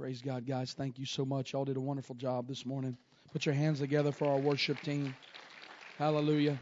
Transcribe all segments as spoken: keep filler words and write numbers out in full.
Praise God, guys. Thank you so much. Y'all did a wonderful job this morning. Put your hands together for our worship team. Hallelujah.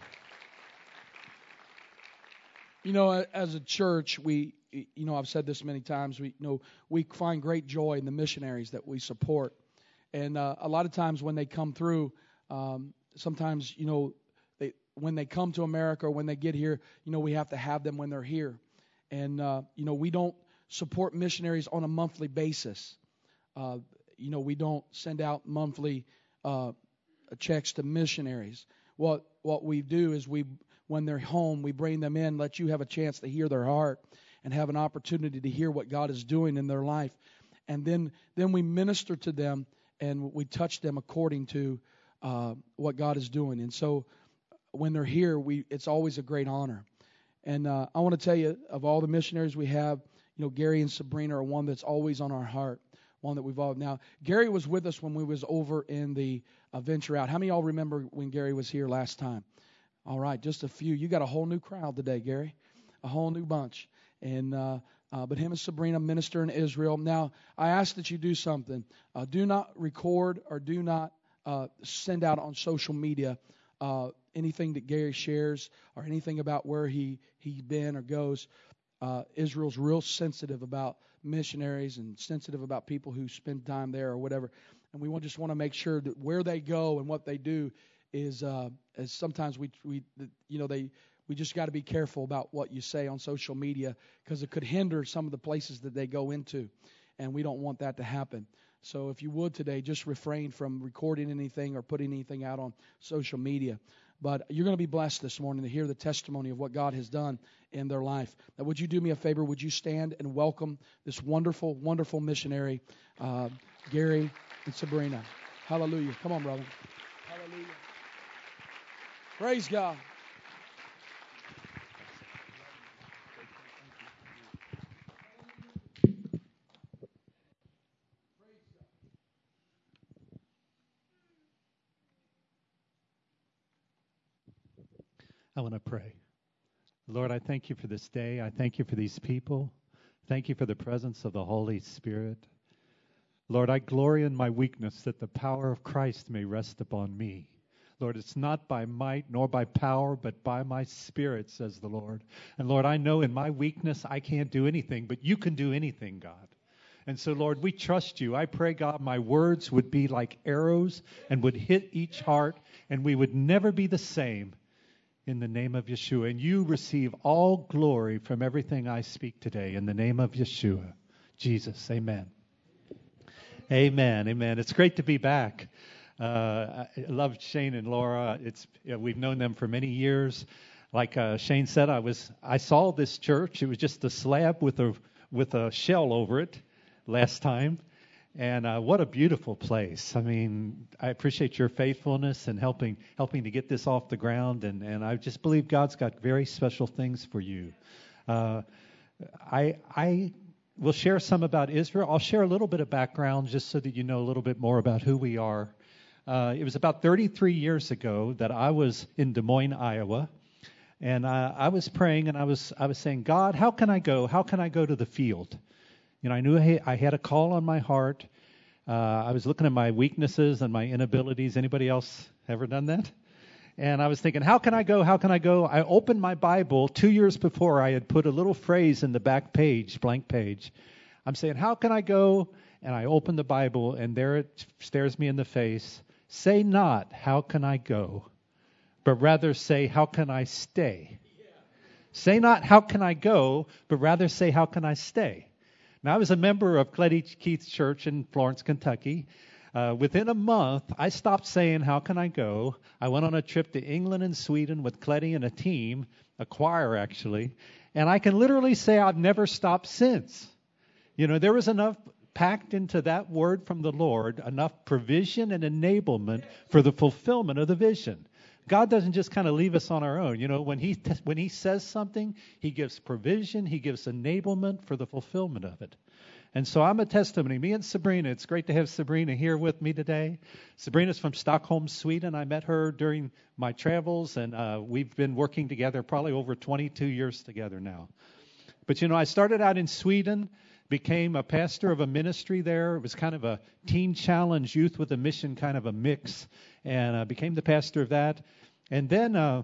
You know, as a church, we, you know, I've said this many times, we you know we find great joy in the missionaries that we support. And uh, a lot of times when they come through, um, sometimes, you know, they, when they come to America or when they get here, you know, we have to have them when they're here. And, uh, you know, we don't support missionaries on a monthly basis. Uh, you know, we don't send out monthly uh, checks to missionaries. What what we do is we, when they're home, we bring them in, let you have a chance to hear their heart and have an opportunity to hear what God is doing in their life. And then, then we minister to them and we touch them according to uh, what God is doing. And so when they're here, we it's always a great honor. And uh, I want to tell you, of all the missionaries we have, you know, Gary and Sabrina are one that's always on our heart, one that we've all... Now, Gary was with us when we was over in the uh, Venture Out. How many of y'all remember when Gary was here last time? All right, just a few. You got a whole new crowd today, Gary, a whole new bunch. And uh, uh, but him and Sabrina minister in Israel. Now, I ask that you do something. Uh, do not record or do not uh, send out on social media uh, anything that Gary shares or anything about where he, he's been or goes. Uh, Israel's real sensitive about missionaries and sensitive about people who spend time there or whatever. And we want, just want to make sure that where they go and what they do is, uh, as sometimes we, we, you know, they, we just got to be careful about what you say on social media because it could hinder some of the places that they go into. And we don't want that to happen. So if you would today, just refrain from recording anything or putting anything out on social media. But you're going to be blessed this morning to hear the testimony of what God has done in their life. Now, would you do me a favor? Would you stand and welcome this wonderful, wonderful missionary, uh, Gary and Sabrina. Hallelujah. Come on, brother. Hallelujah. Praise God. I want to pray. Lord, I thank you for this day. I thank you for these people. Thank you for the presence of the Holy Spirit. Lord, I glory in my weakness that the power of Christ may rest upon me. Lord, it's not by might nor by power, but by my Spirit, says the Lord. And Lord, I know in my weakness I can't do anything, but you can do anything, God. And so, Lord, we trust you. I pray, God, my words would be like arrows and would hit each heart, and we would never be the same. In the name of Yeshua. And you receive all glory from everything I speak today. In the name of Yeshua. Jesus. Amen. Amen. Amen. It's great to be back. Uh, I love Shane and Laura. It's you know, we've known them for many years. Like uh, Shane said, I was I saw this church. It was just a slab with a with a shell over it last time. And uh, what a beautiful place. I mean, I appreciate your faithfulness and helping helping to get this off the ground. And, and I just believe God's got very special things for you. Uh, I I will share some about Israel. I'll share a little bit of background just so that you know a little bit more about who we are. Uh, it was about thirty-three years ago that I was in Des Moines, Iowa. And uh, I was praying and I was I was saying, God, how can I go? How can I go to the field? You know, I knew I had a call on my heart. Uh, I was looking at my weaknesses and my inabilities. Anybody else ever done that? And I was thinking, how can I go? How can I go? I opened my Bible. Two years before, I had put a little phrase in the back page, blank page. I'm saying, how can I go? And I opened the Bible, and there it stares me in the face. Say not, how can I go? But rather say, how can I stay? Yeah. Say not, how can I go? But rather say, how can I stay? Now, I was a member of Cletty Keith's church in Florence, Kentucky. Uh, within a month, I stopped saying, how can I go? I went on a trip to England and Sweden with Cletty and a team, a choir actually, and I can literally say I've never stopped since. You know, there was enough packed into that word from the Lord, enough provision and enablement for the fulfillment of the vision. God doesn't just kind of leave us on our own. You know, when he t- when he says something, he gives provision, he gives enablement for the fulfillment of it. And so I'm a testimony. Me and Sabrina, it's great to have Sabrina here with me today. Sabrina's from Stockholm, Sweden. I met her during my travels, and uh, we've been working together probably over twenty-two years together now. But, you know, I started out in Sweden became a pastor of a ministry there. It was kind of a teen challenge, youth with a mission, kind of a mix, and uh, became the pastor of that. And then uh,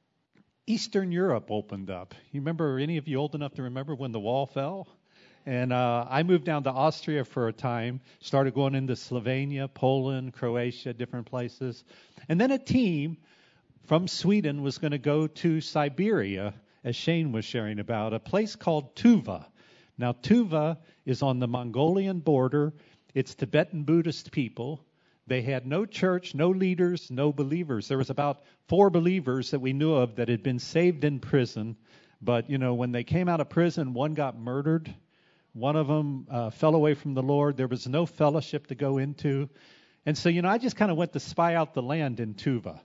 Eastern Europe opened up. You remember, any of you old enough to remember when the wall fell? And uh, I moved down to Austria for a time, started going into Slovenia, Poland, Croatia, different places. And then a team from Sweden was going to go to Siberia, as Shane was sharing about, a place called Tuva. Now, Tuva is on the Mongolian border. It's Tibetan Buddhist people. They had no church, no leaders, no believers. There was about four believers that we knew of that had been saved in prison. But, you know, when they came out of prison, one got murdered. One of them uh, fell away from the Lord. There was no fellowship to go into. And so, you know, I just kind of went to spy out the land in Tuva.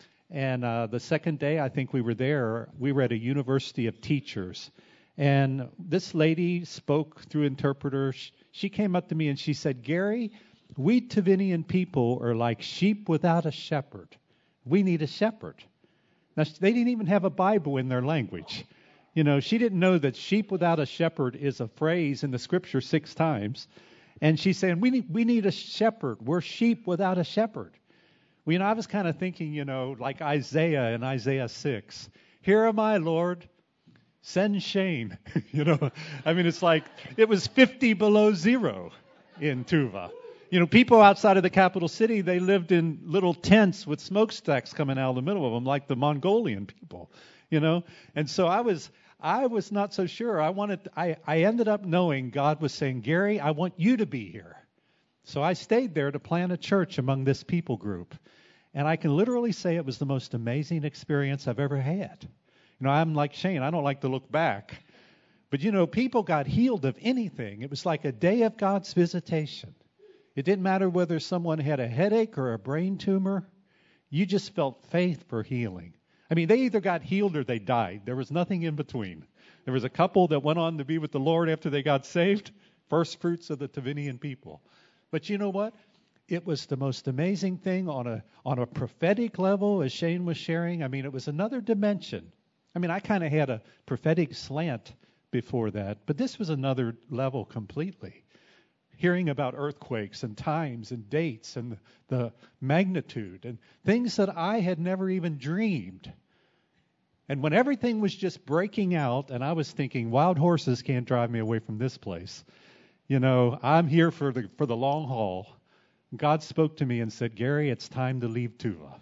And uh, the second day, I think we were there, we were at a university of teachers. And this lady spoke through interpreter. She came up to me and she said, Gary, we Tavinian people are like sheep without a shepherd. We need a shepherd. Now, they didn't even have a Bible in their language. You know, she didn't know that sheep without a shepherd is a phrase in the scripture six times. And she's saying, we need, we need a shepherd. We're sheep without a shepherd. Well, you know, I was kind of thinking, you know, like Isaiah in Isaiah six. Here am I, Lord. Send Shane. You know, I mean, it's like it was fifty below zero in Tuva. You know, people outside of the capital city, they lived in little tents with smokestacks coming out of the middle of them, like the Mongolian people, you know. And so I was I was not so sure. I wanted I, I ended up knowing God was saying, Gary, I want you to be here. So I stayed there to plant a church among this people group. And I can literally say it was the most amazing experience I've ever had. You know, I'm like Shane. I don't like to look back. But, you know, people got healed of anything. It was like a day of God's visitation. It didn't matter whether someone had a headache or a brain tumor. You just felt faith for healing. I mean, they either got healed or they died. There was nothing in between. There was a couple that went on to be with the Lord after they got saved. First fruits of the Tavinian people. But you know what? It was the most amazing thing on a on a prophetic level, as Shane was sharing. I mean, it was another dimension. I mean, I kind of had a prophetic slant before that, but this was another level completely. Hearing about earthquakes and times and dates and the magnitude and things that I had never even dreamed. And when everything was just breaking out, and I was thinking, wild horses can't drive me away from this place. You know, I'm here for the for the long haul. God spoke to me and said, Gary, it's time to leave Tuva.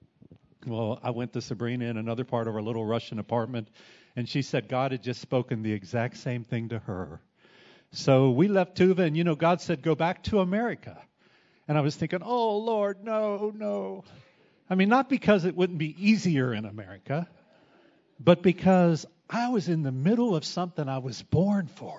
Well, I went to Sabrina in another part of our little Russian apartment, and she said God had just spoken the exact same thing to her. So we left Tuva, and, you know, God said, go back to America. And I was thinking, oh, Lord, no, no. I mean, not because it wouldn't be easier in America, but because I was in the middle of something I was born for.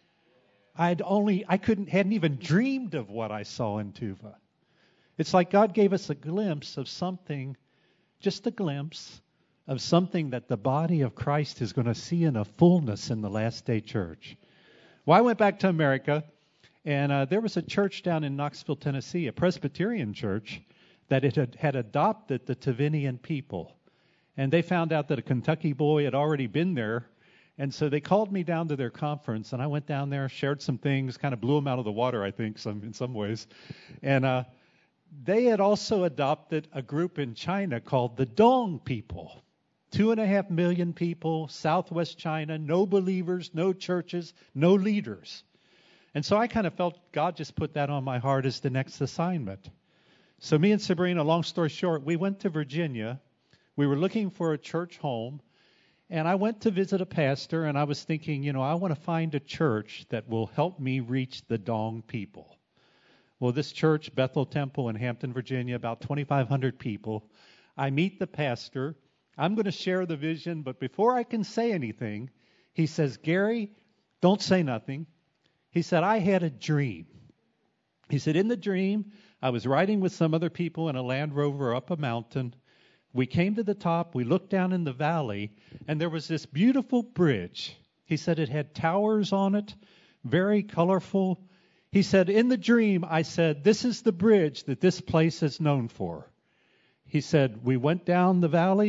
I'd only, I couldn't, hadn't even dreamed of what I saw in Tuva. It's like God gave us a glimpse of something, just a glimpse of something that the body of Christ is going to see in a fullness in the last day church. Well, I went back to America, and uh, there was a church down in Knoxville, Tennessee, a Presbyterian church, that it had, had adopted the Tavinian people. And they found out that a Kentucky boy had already been there. And so they called me down to their conference, and I went down there, shared some things, kind of blew them out of the water, I think, some in some ways. And uh, they had also adopted a group in China called the Dong people. Two and a half million people, southwest China, no believers, no churches, no leaders. And so I kind of felt God just put that on my heart as the next assignment. So me and Sabrina, long story short, we went to Virginia. We were looking for a church home. And I went to visit a pastor, and I was thinking, you know, I want to find a church that will help me reach the Dong people. Well, this church, Bethel Temple in Hampton, Virginia, about twenty-five hundred people. I meet the pastor. I'm going to share the vision, but before I can say anything, he says, Gary, don't say nothing. He said, I had a dream. He said, in the dream, I was riding with some other people in a Land Rover up a mountain. We came to the top, we looked down in the valley, and there was this beautiful bridge. He said it had towers on it, very colorful. He said, in the dream, I said, this is the bridge that this place is known for. He said, we went down the valley,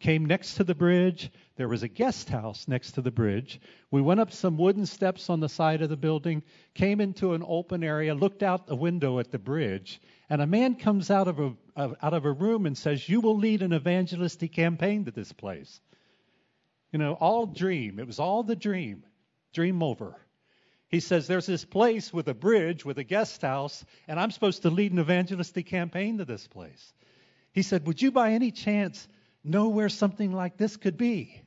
came next to the bridge. There was a guest house next to the bridge. We went up some wooden steps on the side of the building, came into an open area, looked out the window at the bridge, and a man comes out of a out of a room and says, "You will lead an evangelistic campaign to this place." You know, all dream. It was all the dream. Dream over. He says, "There's this place with a bridge, with a guest house, and I'm supposed to lead an evangelistic campaign to this place." He said, "Would you by any chance know where something like this could be?"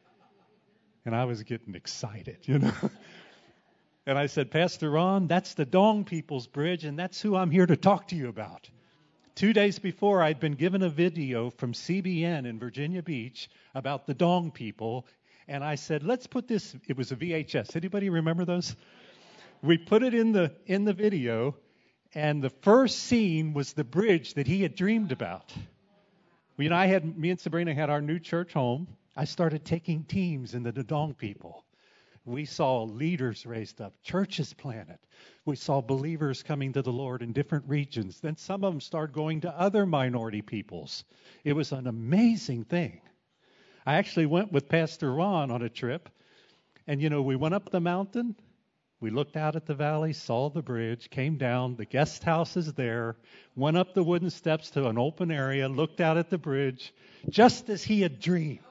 And I was getting excited, you know. And I said, "Pastor Ron, that's the Dong People's Bridge, and that's who I'm here to talk to you about." Two days before, I'd been given a video from C B N in Virginia Beach about the Dong people, and I said, "Let's put this," it was a V H S. Anybody remember those? We put it in the in the video, and the first scene was the bridge that he had dreamed about. Well, you know, I had, me and Sabrina had our new church home. I started taking teams into the Dong people. We saw leaders raised up, churches planted. We saw believers coming to the Lord in different regions. Then some of them started going to other minority peoples. It was an amazing thing. I actually went with Pastor Ron on a trip. And, you know, we went up the mountain. We looked out at the valley, saw the bridge, came down. The guest house is there. Went up the wooden steps to an open area, looked out at the bridge, just as he had dreamed.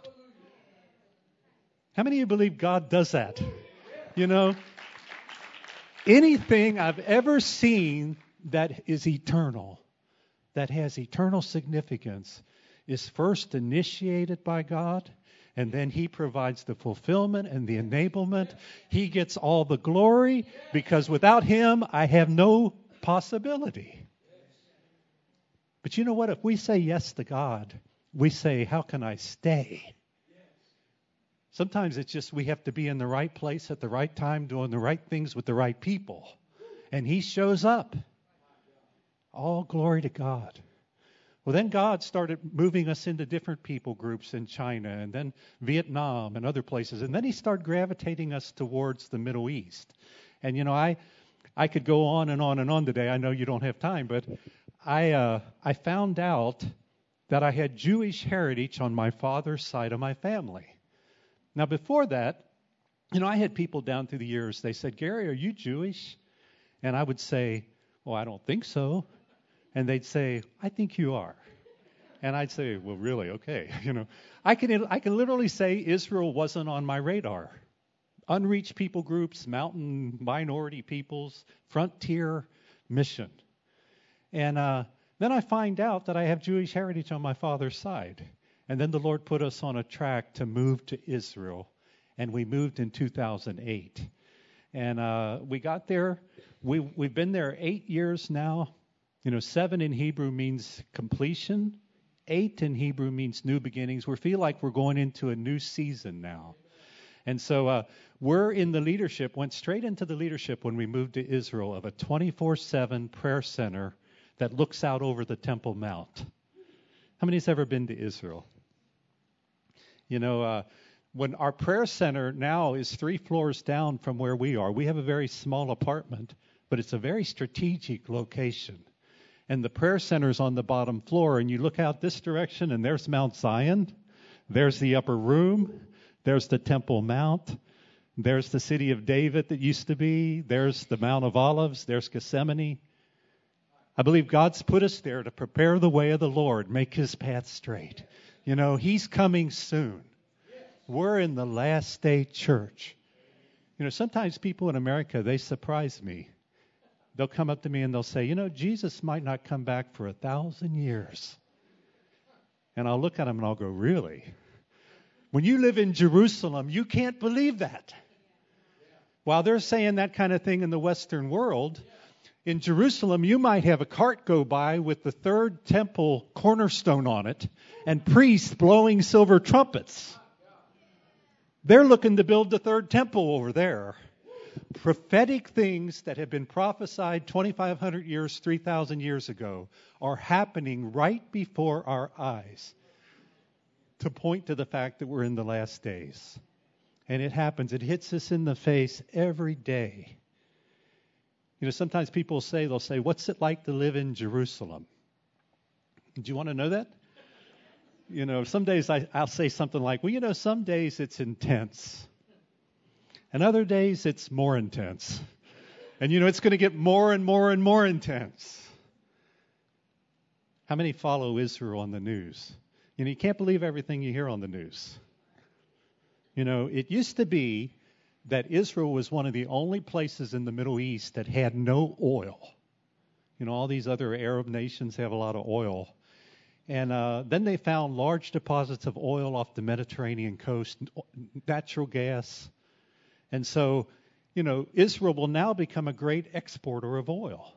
How many of you believe God does that? You know, anything I've ever seen that is eternal, that has eternal significance, is first initiated by God, and then He provides the fulfillment and the enablement. He gets all the glory, because without Him, I have no possibility. But you know what? If we say yes to God, we say, "How can I stay?" Sometimes it's just we have to be in the right place at the right time, doing the right things with the right people. And He shows up. All glory to God. Well, then God started moving us into different people groups in China and then Vietnam and other places. And then He started gravitating us towards the Middle East. And, you know, I I could go on and on and on today. I know you don't have time, but I uh, I found out that I had Jewish heritage on my father's side of my family. Now, before that, you know, I had people down through the years, they said, "Gary, are you Jewish?" And I would say, "Well, I don't think so." And they'd say, "I think you are." And I'd say, "Well, really? Okay." You know, I can I can literally say Israel wasn't on my radar. Unreached people groups, mountain minority peoples, frontier mission. And uh, then I find out that I have Jewish heritage on my father's side. And then the Lord put us on a track to move to Israel. And we moved in two thousand eight. And uh, we got there. We, we've been there eight years now. You know, seven in Hebrew means completion. Eight in Hebrew means new beginnings. We feel like we're going into a new season now. And so uh, we're in the leadership, went straight into the leadership when we moved to Israel of a twenty-four seven prayer center that looks out over the Temple Mount. How many has ever been to Israel? You know, uh, when our prayer center now is three floors down from where we are, we have a very small apartment, but it's a very strategic location. And the prayer center is on the bottom floor, and you look out this direction, and there's Mount Zion. There's the upper room. There's the Temple Mount. There's the city of David that used to be. There's the Mount of Olives. There's Gethsemane. I believe God's put us there to prepare the way of the Lord, make His path straight. You know, He's coming soon. We're in the last day church. You know, sometimes people in America, they surprise me. They'll come up to me and they'll say, "You know, Jesus might not come back for a thousand years." And I'll look at them and I'll go, "Really? When you live in Jerusalem, you can't believe that." While they're saying that kind of thing in the Western world, in Jerusalem, you might have a cart go by with the third temple cornerstone on it and priests blowing silver trumpets. They're looking to build the third temple over there. Prophetic things that have been prophesied twenty-five hundred years, three thousand years ago are happening right before our eyes to point to the fact that we're in the last days. And it happens. It hits us in the face every day. You know, sometimes people say, they'll say, "What's it like to live in Jerusalem?" Do you want to know that? You know, some days I, I'll say something like, well, you know, some days it's intense. And other days it's more intense. And, you know, it's going to get more and more and more intense. How many follow Israel on the news? You know, you can't believe everything you hear on the news. You know, it used to be that Israel was one of the only places in the Middle East that had no oil. You know, all these other Arab nations have a lot of oil. And uh, then they found large deposits of oil off the Mediterranean coast, natural gas. And so, you know, Israel will now become a great exporter of oil.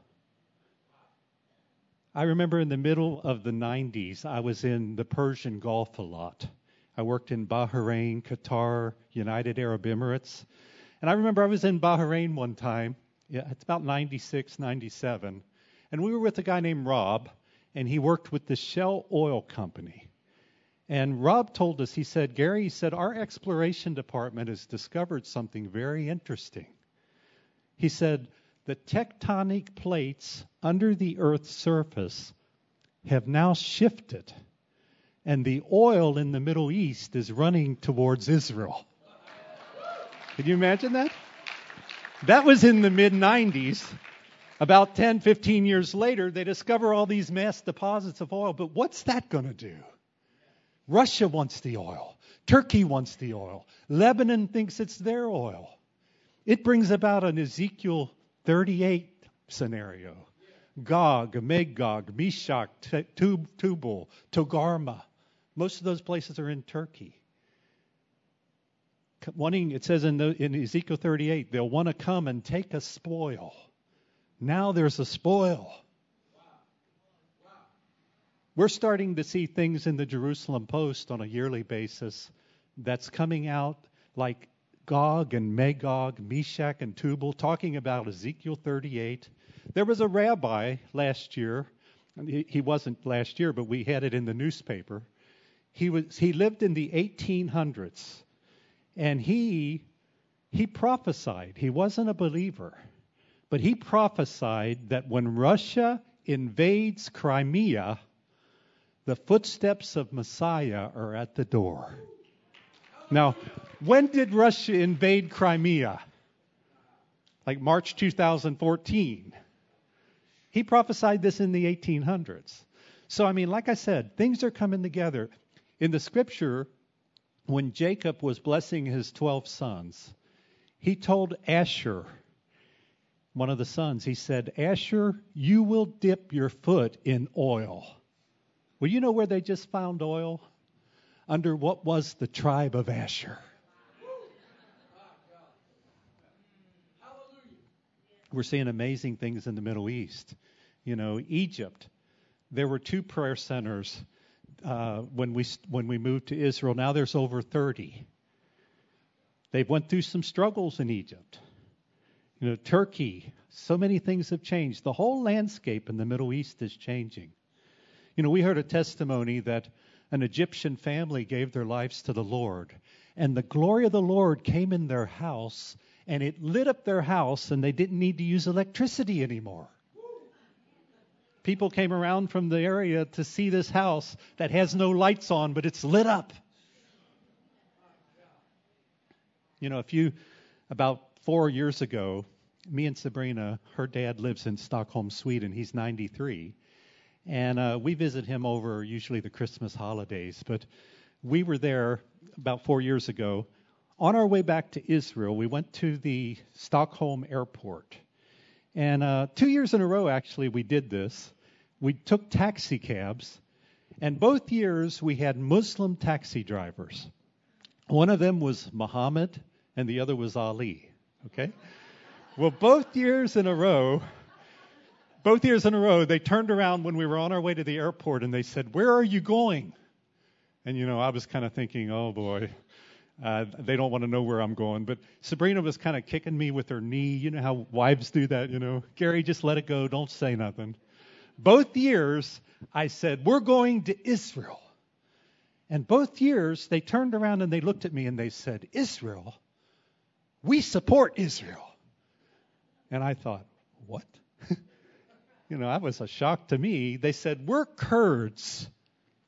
I remember in the middle of the nineties, I was in the Persian Gulf a lot. I worked in Bahrain, Qatar, United Arab Emirates. And I remember I was in Bahrain one time. Yeah, it's about ninety-six, ninety-seven. And we were with a guy named Rob, and he worked with the Shell Oil Company. And Rob told us, he said, Gary, he said, our exploration department has discovered something very interesting. He said, the tectonic plates under the Earth's surface have now shifted, and the oil in the Middle East is running towards Israel. Can you imagine that? That was in the mid nineties. About ten, fifteen years later, they discover all these mass deposits of oil. But what's that going to do? Russia wants the oil. Turkey wants the oil. Lebanon thinks it's their oil. It brings about an Ezekiel thirty-eight scenario. Gog, Magog, Meshach, Tubal, Togarmah. Most of those places are in Turkey. Wanting, it says in, the, in Ezekiel thirty-eight, they'll want to come and take a spoil. Now there's a spoil. Wow. Wow. We're starting to see things in the Jerusalem Post on a yearly basis that's coming out like Gog and Magog, Meshach and Tubal, talking about Ezekiel thirty-eight. There was a rabbi last year. He wasn't last year, but we had it in the newspaper. He was he lived in the eighteen hundreds, and he he prophesied. He wasn't a believer, but he prophesied that when Russia invades Crimea, the footsteps of Messiah are at the door. Now, when did Russia invade Crimea? Like March two thousand fourteen. He prophesied this in the eighteen hundreds. So, I mean, like I said, things are coming together. In the scripture, when Jacob was blessing his twelve sons, he told Asher, one of the sons, he said, Asher, you will dip your foot in oil. Well, you know where they just found oil? Under what was the tribe of Asher. We're seeing amazing things in the Middle East. You know, Egypt, there were two prayer centers uh, when we when we moved to Israel. Now there's over thirty. They went through some struggles in Egypt. You know, Turkey, so many things have changed. The whole landscape in the Middle East is changing. You know, we heard a testimony that an Egyptian family gave their lives to the Lord, and the glory of the Lord came in their house, and it lit up their house, and they didn't need to use electricity anymore. People came around from the area to see this house that has no lights on, but it's lit up. You know, a few, about four years ago, me and Sabrina, her dad lives in Stockholm, Sweden. He's ninety-three. And uh, we visit him over usually the Christmas holidays. But we were there about four years ago. On our way back to Israel, we went to the Stockholm airport. And uh, two years in a row, actually, we did this. We took taxi cabs. And both years, we had Muslim taxi drivers. One of them was Muhammad, and the other was Ali. Okay? Well, both years in a row, both years in a row, they turned around when we were on our way to the airport, and they said, "Where are you going?" And, you know, I was kind of thinking, oh, boy. Uh, they don't want to know where I'm going. But Sabrina was kind of kicking me with her knee. You know how wives do that, you know. Gary, just let it go. Don't say nothing. Both years, I said, we're going to Israel. And both years, they turned around and they looked at me and they said, Israel? We support Israel. And I thought, what? You know, that was a shock to me. They said, we're Kurds.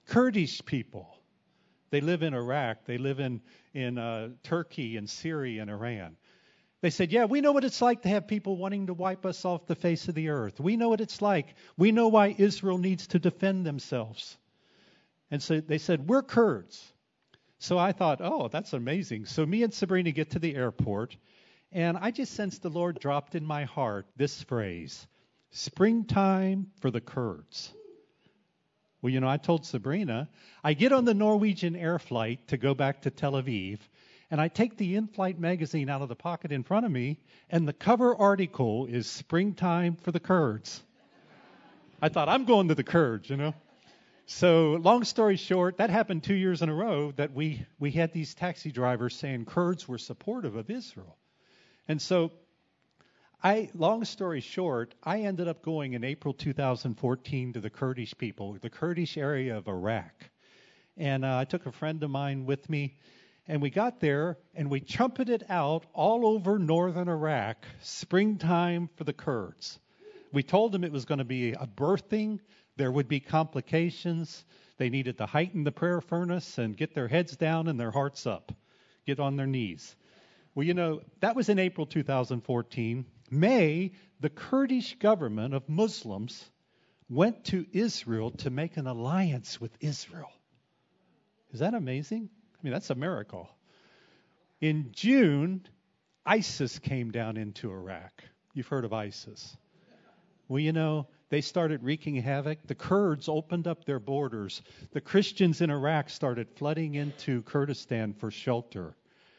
Kurdish people. They live in Iraq. They live in, in uh, Turkey and Syria and Iran. They said, yeah, we know what it's like to have people wanting to wipe us off the face of the earth. We know what it's like. We know why Israel needs to defend themselves. And so they said, we're Kurds. So I thought, oh, that's amazing. So me and Sabrina get to the airport, and I just sensed the Lord dropped in my heart this phrase, springtime for the Kurds. Well, you know, I told Sabrina, I get on the Norwegian air flight to go back to Tel Aviv, and I take the in-flight magazine out of the pocket in front of me, and the cover article is springtime for the Kurds. I thought, I'm going to the Kurds, you know. So long story short, that happened two years in a row that we, we had these taxi drivers saying Kurds were supportive of Israel. And so, I long story short, I ended up going in April two thousand fourteen to the Kurdish people, the Kurdish area of Iraq. And uh, I took a friend of mine with me, and we got there, and we trumpeted out all over northern Iraq, springtime for the Kurds. We told them it was going to be a birthing. There would be complications. They needed to heighten the prayer furnace and get their heads down and their hearts up, get on their knees. Well, you know, that was in April two thousand fourteen. May, the Kurdish government of Muslims went to Israel to make an alliance with Israel. Is that amazing? I mean, that's a miracle. In June, ISIS came down into Iraq. You've heard of ISIS. Well, you know, they started wreaking havoc. The Kurds opened up their borders. The Christians in Iraq started flooding into Kurdistan for shelter.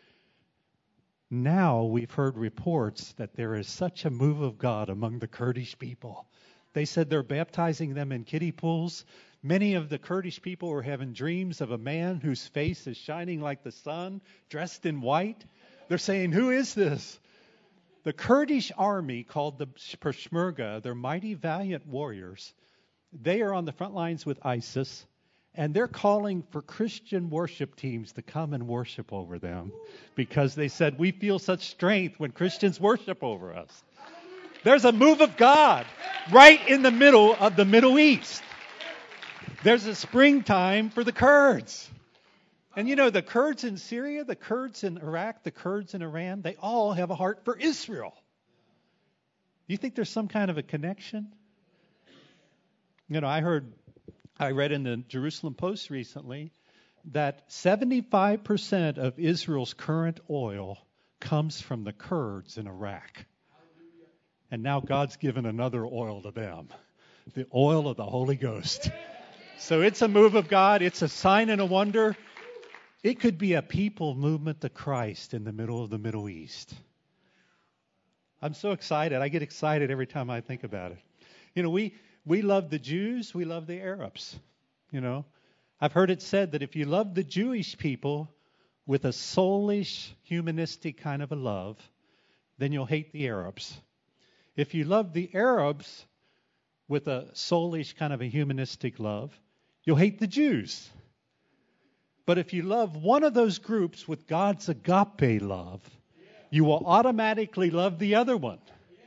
Now we've heard reports that there is such a move of God among the Kurdish people. They said they're baptizing them in kiddie pools. Many of the Kurdish people were having dreams of a man whose face is shining like the sun, dressed in white. They're saying, who is this? The Kurdish army, called the Peshmerga, they're mighty valiant warriors. They are on the front lines with ISIS, and they're calling for Christian worship teams to come and worship over them because they said, we feel such strength when Christians worship over us. There's a move of God right in the middle of the Middle East. There's a springtime for the Kurds. And you know, the Kurds in Syria, the Kurds in Iraq, the Kurds in Iran, they all have a heart for Israel. Do you think there's some kind of a connection? You know, I heard, I read in the Jerusalem Post recently that seventy-five percent of Israel's current oil comes from the Kurds in Iraq. And now God's given another oil to them, the oil of the Holy Ghost. So it's a move of God. It's a sign and a wonder. It could be a people movement to Christ in the middle of the Middle East. I'm so excited. I get excited every time I think about it. You know, we, we love the Jews. We love the Arabs. You know, I've heard it said that if you love the Jewish people with a soulish, humanistic kind of a love, then you'll hate the Arabs. If you love the Arabs with a soulish kind of a humanistic love, you'll hate the Jews. But if you love one of those groups with God's agape love, you will automatically love the other one.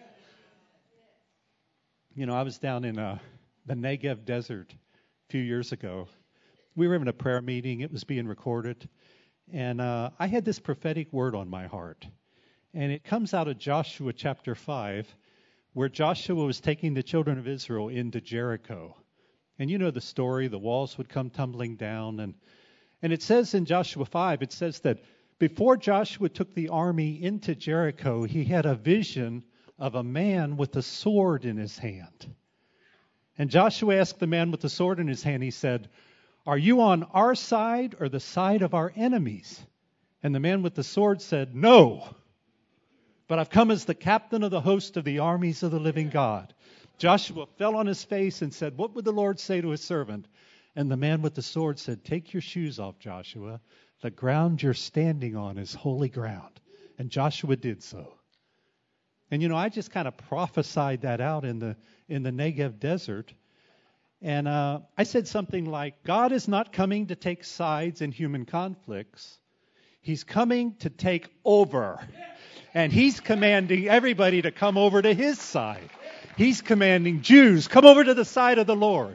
You know, I was down in uh, the Negev desert a few years ago. We were having a prayer meeting. It was being recorded. And uh, I had this prophetic word on my heart. And it comes out of Joshua chapter five, where Joshua was taking the children of Israel into Jericho. And you know the story. The walls would come tumbling down. And And it says in Joshua five, it says that before Joshua took the army into Jericho, he had a vision of a man with a sword in his hand. And Joshua asked the man with the sword in his hand, he said, are you on our side or the side of our enemies? And the man with the sword said, no, but I've come as the captain of the host of the armies of the living God. Joshua fell on his face and said, what would the Lord say to his servant? And the man with the sword said, take your shoes off, Joshua. The ground you're standing on is holy ground. And Joshua did so. And, you know, I just kind of prophesied that out in the in the Negev desert. And uh, I said something like, God is not coming to take sides in human conflicts. He's coming to take over. And he's commanding everybody to come over to his side. He's commanding Jews, come over to the side of the Lord.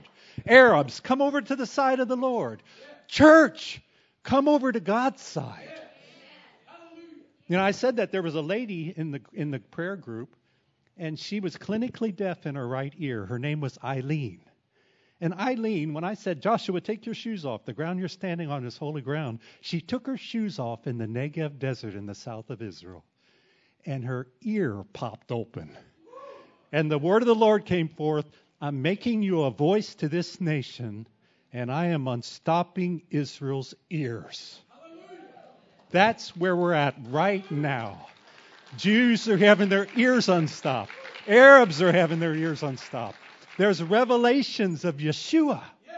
Arabs, come over to the side of the Lord. Church, come over to God's side. You know, I said that there was a lady in the in the prayer group, and she was clinically deaf in her right ear. Her name was Eileen. And Eileen, when I said, Joshua, take your shoes off, the ground you're standing on is holy ground, she took her shoes off in the Negev desert in the south of Israel. And her ear popped open. And the word of the Lord came forth, I'm making you a voice to this nation, and I am unstopping Israel's ears. That's where we're at right now. Jews are having their ears unstopped. Arabs are having their ears unstopped. There's revelations of Yeshua.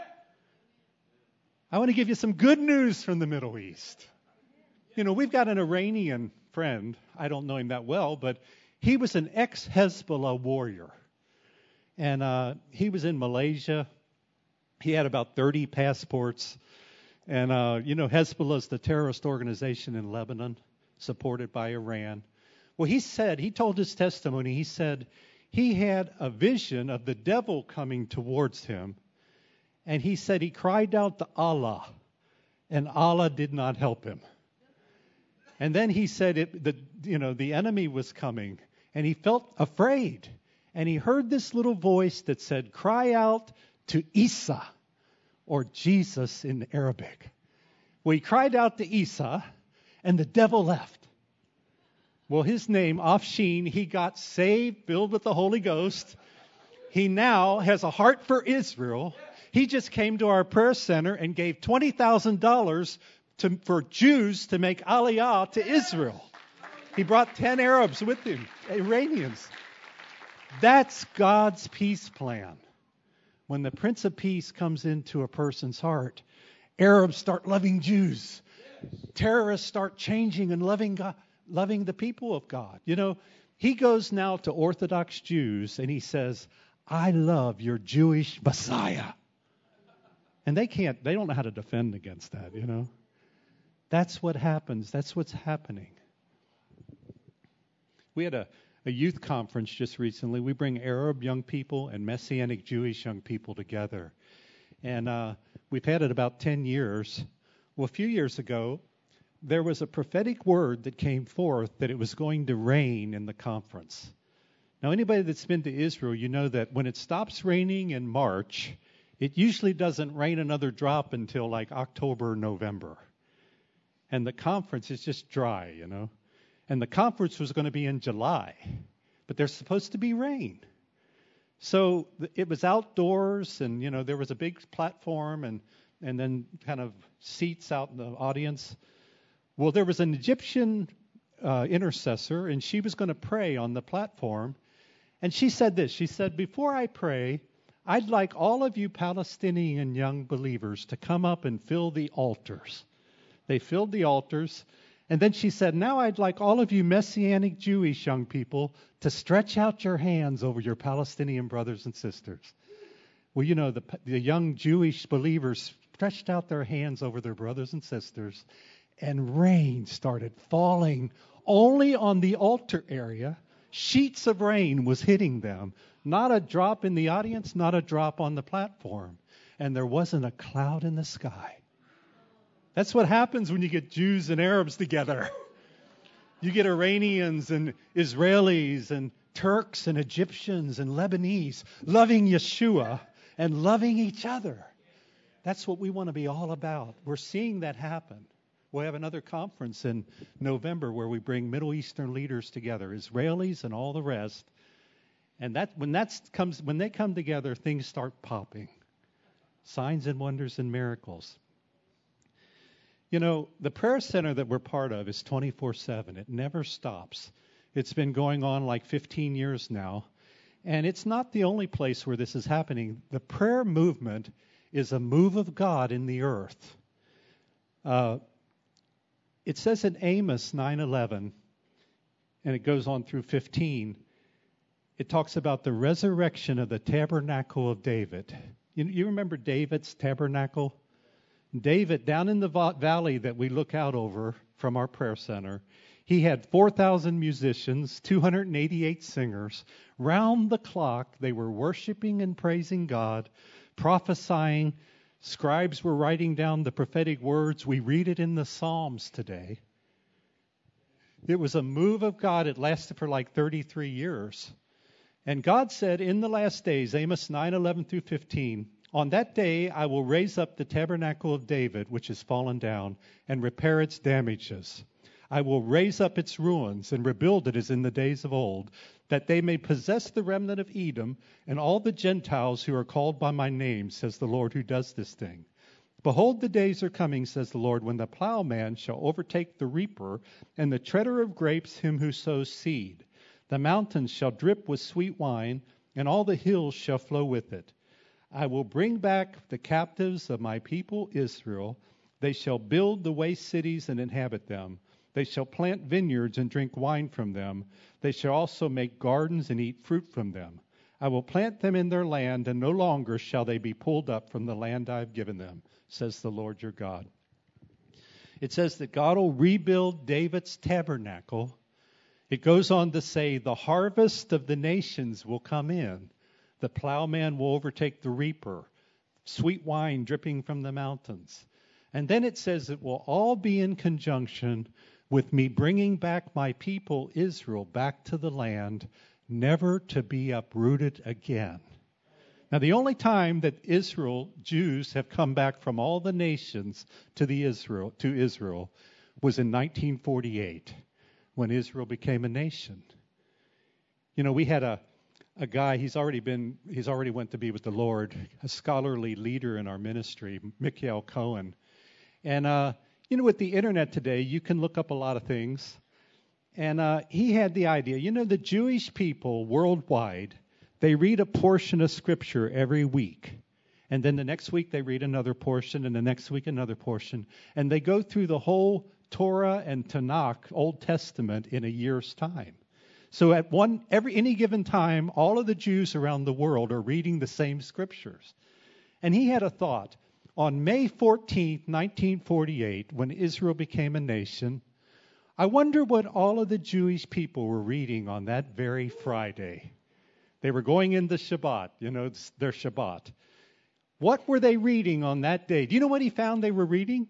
I want to give you some good news from the Middle East. You know, we've got an Iranian friend. I don't know him that well, but he was an ex-Hezbollah warrior. And uh, he was in Malaysia. He had about thirty passports. And, uh, you know, Hezbollah is the terrorist organization in Lebanon, supported by Iran. Well, he said, he told his testimony, he said he had a vision of the devil coming towards him. And he said he cried out to Allah, and Allah did not help him. And then he said, it, the, you know, the enemy was coming, and he felt afraid. And he heard this little voice that said, cry out to Isa, or Jesus in Arabic. Well, he cried out to Isa, and the devil left. Well, his name, Afshin, he got saved, filled with the Holy Ghost. He now has a heart for Israel. He just came to our prayer center and gave twenty thousand dollars to, for Jews to make Aliyah to Israel. He brought ten Arabs with him, Iranians. That's God's peace plan. When the Prince of Peace comes into a person's heart, Arabs start loving Jews. Terrorists start changing and loving God, loving the people of God. You know, he goes now to Orthodox Jews and he says, I love your Jewish Messiah. And they can't, they don't know how to defend against that, you know. That's what happens. That's what's happening. We had a, a youth conference just recently. We bring Arab young people and Messianic Jewish young people together. And uh, we've had it about ten years. Well, a few years ago, there was a prophetic word that came forth that it was going to rain in the conference. Now, anybody that's been to Israel, you know that when it stops raining in March, it usually doesn't rain another drop until like October, November. And the conference is just dry, you know. And the conference was going to be in July, but there's supposed to be rain. So it was outdoors, and, you know, there was a big platform and, and then kind of seats out in the audience. Well, there was an Egyptian uh, intercessor, and she was going to pray on the platform. And she said this. She said, before I pray, I'd like all of you Palestinian young believers to come up and fill the altars. They filled the altars. And then she said, now I'd like all of you Messianic Jewish young people to stretch out your hands over your Palestinian brothers and sisters. Well, you know, the, the young Jewish believers stretched out their hands over their brothers and sisters, and rain started falling only on the altar area. Sheets of rain was hitting them. Not a drop in the audience, not a drop on the platform. And there wasn't a cloud in the sky. That's what happens when you get Jews and Arabs together. You get Iranians and Israelis and Turks and Egyptians and Lebanese loving Yeshua and loving each other. That's what we want to be all about. We're seeing that happen. We'll have another conference in November where we bring Middle Eastern leaders together, Israelis and all the rest. And that when that comes, when they come together, things start popping. Signs and wonders and miracles. You know, the prayer center that we're part of is twenty-four seven. It never stops. It's been going on like fifteen years now. And it's not the only place where this is happening. The prayer movement is a move of God in the earth. Uh, it says in Amos nine eleven, and it goes on through fifteen, it talks about the resurrection of the tabernacle of David. You, you remember David's tabernacle? David, down in the valley that we look out over from our prayer center, he had four thousand musicians, two hundred eighty-eight singers. Round the clock, they were worshiping and praising God, prophesying. Scribes were writing down the prophetic words. We read it in the Psalms today. It was a move of God. It lasted for like thirty-three years. And God said in the last days, Amos nine eleven through fifteen, on that day I will raise up the tabernacle of David, which is fallen down, and repair its damages. I will raise up its ruins and rebuild it as in the days of old, that they may possess the remnant of Edom and all the Gentiles who are called by my name, says the Lord who does this thing. Behold, the days are coming, says the Lord, when the plowman shall overtake the reaper, and the treader of grapes him who sows seed. The mountains shall drip with sweet wine, and all the hills shall flow with it. I will bring back the captives of my people Israel. They shall build the waste cities and inhabit them. They shall plant vineyards and drink wine from them. They shall also make gardens and eat fruit from them. I will plant them in their land, and no longer shall they be pulled up from the land I have given them, says the Lord your God. It says that God will rebuild David's tabernacle. It goes on to say the harvest of the nations will come in. The plowman will overtake the reaper. Sweet wine dripping from the mountains. And then it says it will all be in conjunction with me bringing back my people Israel back to the land, never to be uprooted again. Now, the only time that Israel, Jews, have come back from all the nations to the Israel to Israel was in nineteen forty-eight, when Israel became a nation. You know, we had a a guy. He's already been. He's already went to be with the Lord. A scholarly leader in our ministry, Mikhail Cohen, and uh, you know, with the internet today, you can look up a lot of things. And uh, he had the idea. You know, the Jewish people worldwide, they read a portion of Scripture every week. And then the next week they read another portion, and the next week another portion. And they go through the whole Torah and Tanakh, Old Testament, in a year's time. So at one every any given time, all of the Jews around the world are reading the same Scriptures. And he had a thought. On May fourteenth, nineteen forty-eight, when Israel became a nation, I wonder what all of the Jewish people were reading on that very Friday. They were going into Shabbat, you know, their Shabbat. What were they reading on that day? Do you know what he found they were reading?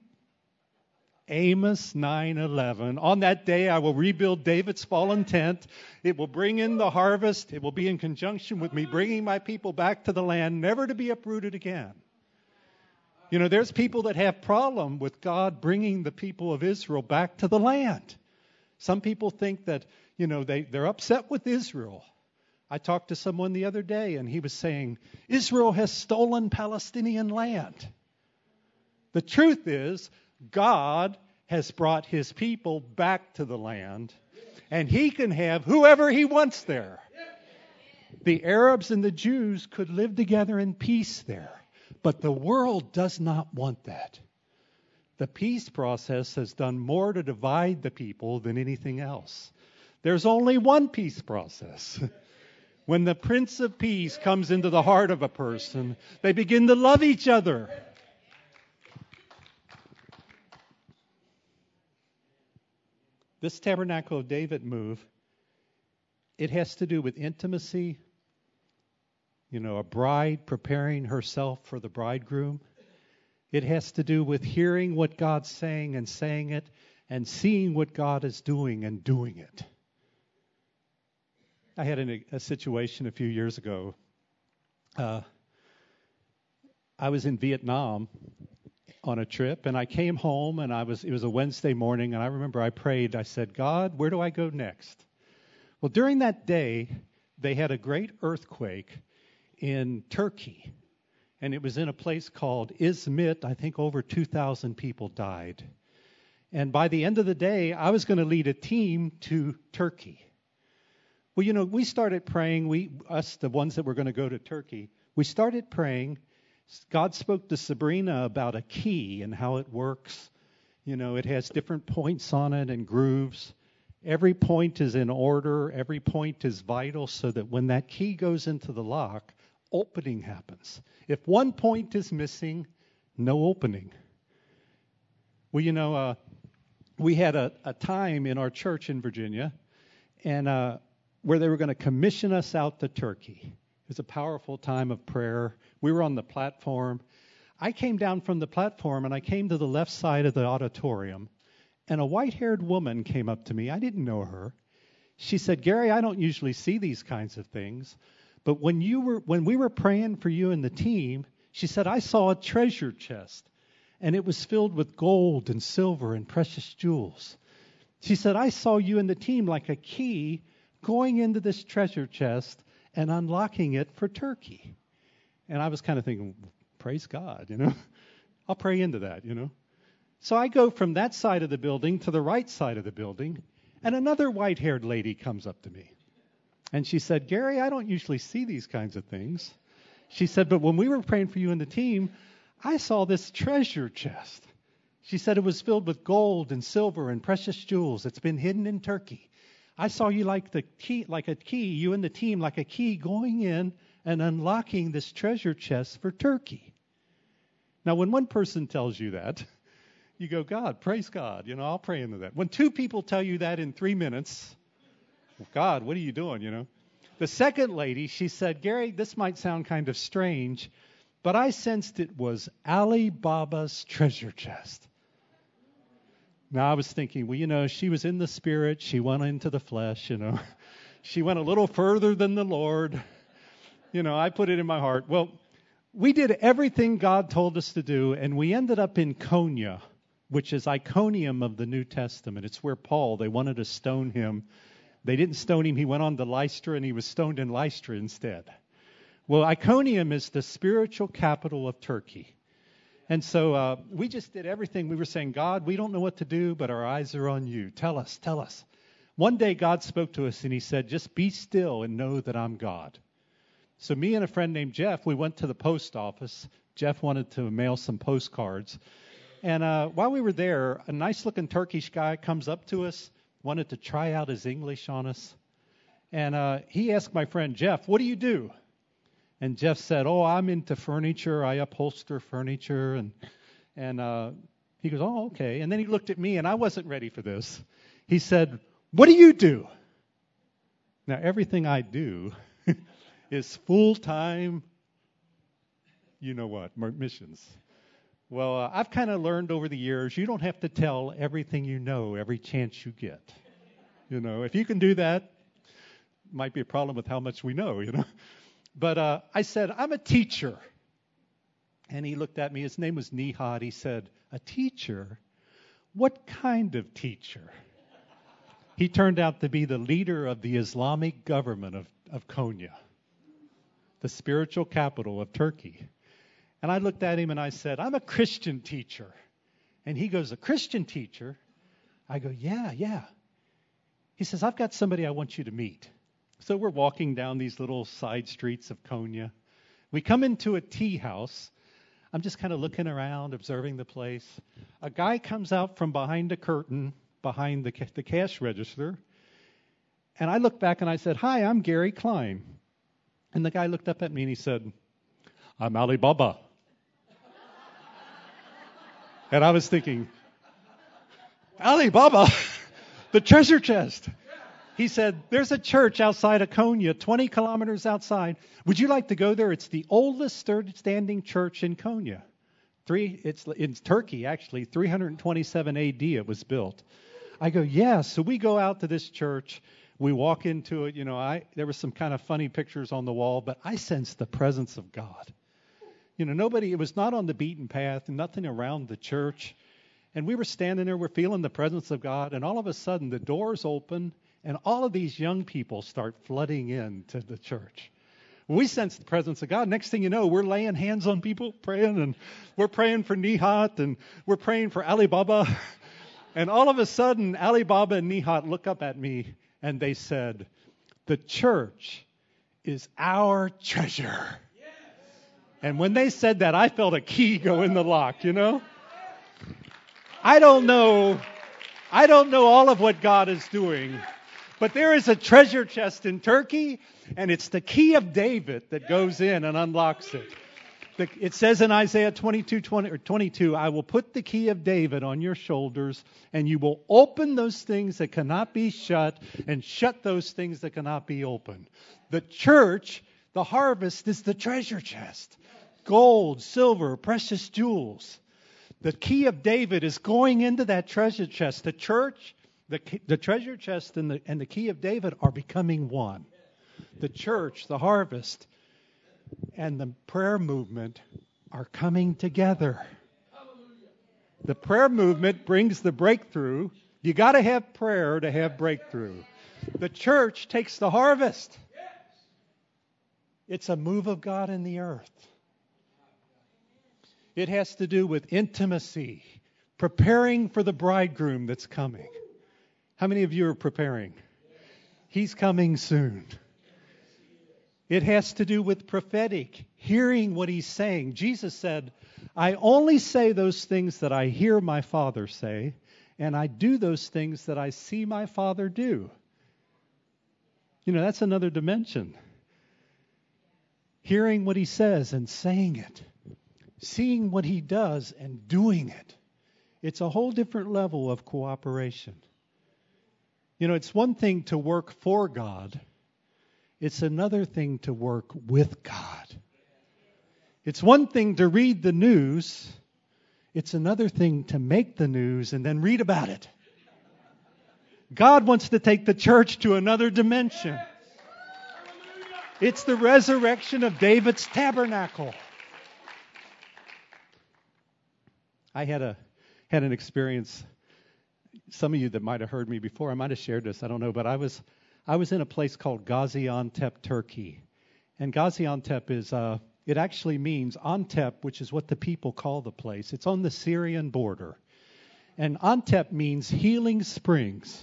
Amos nine eleven. On that day I will rebuild David's fallen tent. It will bring in the harvest. It will be in conjunction with me bringing my people back to the land, never to be uprooted again. You know, there's people that have problem with God bringing the people of Israel back to the land. Some people think that, you know, they, they're upset with Israel. I talked to someone the other day, and he was saying, Israel has stolen Palestinian land. The truth is, God has brought his people back to the land, and he can have whoever he wants there. The Arabs and the Jews could live together in peace there. But the world does not want that. The peace process has done more to divide the people than anything else. There's only one peace process. When the Prince of Peace comes into the heart of a person, they begin to love each other. This Tabernacle of David move, it has to do with intimacy. You know, a bride preparing herself for the bridegroom. It has to do with hearing what God's saying and saying it, and seeing what God is doing and doing it. I had a, a situation a few years ago. Uh, I was in Vietnam on a trip, and I came home, and I was it was a Wednesday morning, and I remember I prayed. I said, God, where do I go next? Well, during that day, they had a great earthquake in Turkey, and it was in a place called Izmit. I think over two thousand people died. And by the end of the day, I was going to lead a team to Turkey. Well, you know, we started praying, we, us, the ones that were going to go to Turkey, we started praying. God spoke to Sabrina about a key and how it works. You know, it has different points on it and grooves. Every point is in order. Every point is vital so that when that key goes into the lock, opening happens. If one point is missing, no opening. Well, you know, uh, we had a, a time in our church in Virginia, and uh, where they were going to commission us out to Turkey. It was a powerful time of prayer. We were on the platform. I came down from the platform, and I came to the left side of the auditorium, and a white-haired woman came up to me. I didn't know her. She said, "Gary, I don't usually see these kinds of things, but when you were when we were praying for you and the team," she said, "I saw a treasure chest, and it was filled with gold and silver and precious jewels." She said, "I saw you and the team like a key going into this treasure chest and unlocking it for Turkey." And I was kind of thinking, praise God, you know. I'll pray into that, you know. So I go from that side of the building to the right side of the building, and another white-haired lady comes up to me. And she said, "Gary, I don't usually see these kinds of things." She said, "But when we were praying for you and the team, I saw this treasure chest." She said it was filled with gold and silver and precious jewels. It's been hidden in Turkey. I saw you like the key, like a key, you and the team, like a key going in and unlocking this treasure chest for Turkey. Now, when one person tells you that, you go, God, praise God. You know, I'll pray into that. When two people tell you that in three minutes, God, what are you doing, you know? The second lady, she said, "Gary, this might sound kind of strange, but I sensed it was Ali Baba's treasure chest." Now, I was thinking, well, you know, she was in the spirit. She went into the flesh, you know. She went a little further than the Lord. You know, I put it in my heart. Well, we did everything God told us to do, and we ended up in Konya, which is Iconium of the New Testament. It's where Paul, they wanted to stone him. They didn't stone him. He went on to Lystra, and he was stoned in Lystra instead. Well, Iconium is the spiritual capital of Turkey. And so uh, we just did everything. We were saying, God, we don't know what to do, but our eyes are on you. Tell us, tell us. One day God spoke to us, and he said, "Just be still and know that I'm God." So me and a friend named Jeff, we went to the post office. Jeff wanted to mail some postcards. And uh, while we were there, a nice-looking Turkish guy comes up to us, wanted to try out his English on us. And uh, he asked my friend Jeff, "What do you do?" And Jeff said, "Oh, I'm into furniture. I upholster furniture." And and uh, he goes, "Oh, okay." And then he looked at me, and I wasn't ready for this. He said, "What do you do?" Now, everything I do is full-time, you know what, missions. Well, uh, I've kind of learned over the years, you don't have to tell everything you know every chance you get. You know, if you can do that, might be a problem with how much we know, you know. But uh, I said, "I'm a teacher." And he looked at me. His name was Nihat. He said, "A teacher? What kind of teacher?" He turned out to be the leader of the Islamic government of, of Konya, the spiritual capital of Turkey. And I looked at him and I said, "I'm a Christian teacher." And he goes, "A Christian teacher?" I go, "Yeah, yeah." He says, "I've got somebody I want you to meet." So we're walking down these little side streets of Konya. We come into a tea house. I'm just kind of looking around, observing the place. A guy comes out from behind a curtain, behind the, the cash register. And I looked back and I said, "Hi, I'm Gary Klein." And the guy looked up at me and he said, "I'm Ali Baba." And I was thinking, Ali Baba, the treasure chest. He said, "There's a church outside of Konya, twenty kilometers outside. Would you like to go there? It's the oldest standing church in Konya. Three, it's in Turkey, actually. three twenty-seven A D it was built." I go, "Yeah." So we go out to this church. We walk into it. You know, I there were some kind of funny pictures on the wall, but I sensed the presence of God. You know, nobody, it was not on the beaten path, nothing around the church. And we were standing there, we're feeling the presence of God, and all of a sudden the doors open, and all of these young people start flooding into the church. We sense the presence of God. Next thing you know, we're laying hands on people, praying, and we're praying for Nihat, and we're praying for Ali Baba. And all of a sudden, Ali Baba and Nihat look up at me, and they said, "The church is our treasure." Yes. And when they said that, I felt a key go in the lock, you know? I don't know. I don't know all of what God is doing. But there is a treasure chest in Turkey, and it's the key of David that goes in and unlocks it. The, it says in Isaiah twenty-two, twenty, or twenty-two, "I will put the key of David on your shoulders, and you will open those things that cannot be shut, and shut those things that cannot be opened." The church, The harvest is the treasure chest. Gold, silver, precious jewels. The key of David is going into that treasure chest. The church, the, the treasure chest and the, and the key of David are becoming one. The church, the harvest, and the prayer movement are coming together. The prayer movement brings the breakthrough. You got to have prayer to have breakthrough. The church takes the harvest. It's a move of God in the earth. It has to do with intimacy, preparing for the bridegroom that's coming. How many of you are preparing? He's coming soon. It has to do with prophetic, hearing what he's saying. Jesus said, I only say those things that I hear my Father say, and I do those things that I see my Father do. You know, that's another dimension. Hearing what he says and saying it. Seeing what he does and doing it. It's a whole different level of cooperation. You know, it's one thing to work for God. It's another thing to work with God. It's one thing to read the news. It's another thing to make the news and then read about it. God wants to take the church to another dimension. It's the resurrection of David's tabernacle. I had a had an experience. Some of you that might have heard me before, I might have shared this, I don't know, but I was I was in a place called Gaziantep, Turkey. And Gaziantep is uh it actually means Antep, which is what the people call the place. It's on the Syrian border. And Antep means healing springs.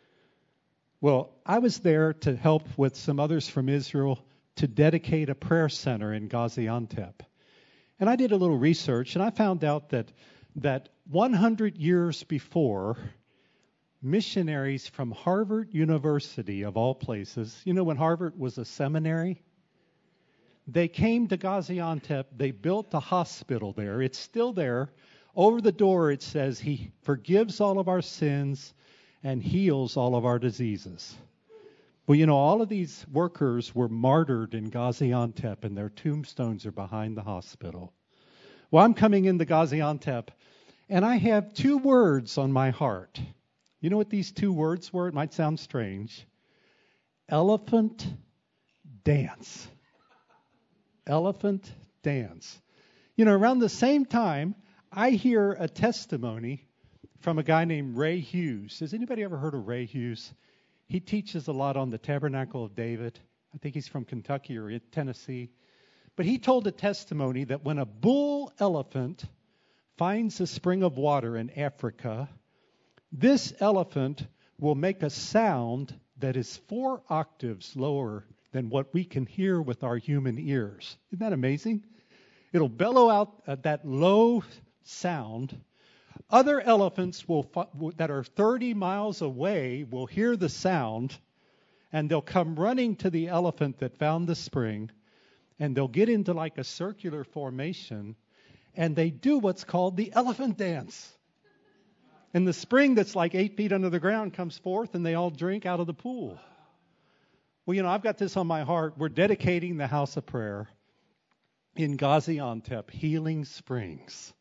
Well, I was there to help with some others from Israel to dedicate a prayer center in Gaziantep. And I did a little research, and I found out that that one hundred years before, missionaries from Harvard University, of all places, you know when Harvard was a seminary? They came to Gaziantep. They built a hospital there. It's still there. Over the door it says, He forgives all of our sins and heals all of our diseases. Well, you know, all of these workers were martyred in Gaziantep, and their tombstones are behind the hospital. Well, I'm coming into Gaziantep, and I have two words on my heart. You know what these two words were? It might sound strange. Elephant dance. Elephant dance. You know, around the same time, I hear a testimony from a guy named Ray Hughes. Has anybody ever heard of Ray Hughes? He teaches a lot on the Tabernacle of David. I think he's from Kentucky or Tennessee. But he told a testimony that when a bull elephant finds a spring of water in Africa, this elephant will make a sound that is four octaves lower than what we can hear with our human ears. Isn't that amazing? It'll bellow out uh, that low sound. Other elephants will that are thirty miles away will hear the sound, and they'll come running to the elephant that found the spring, and they'll get into like a circular formation, and they do what's called the elephant dance. And the spring that's like eight feet under the ground comes forth, and they all drink out of the pool. Well, you know, I've got this on my heart. We're dedicating the house of prayer in Gaziantep, Healing Springs.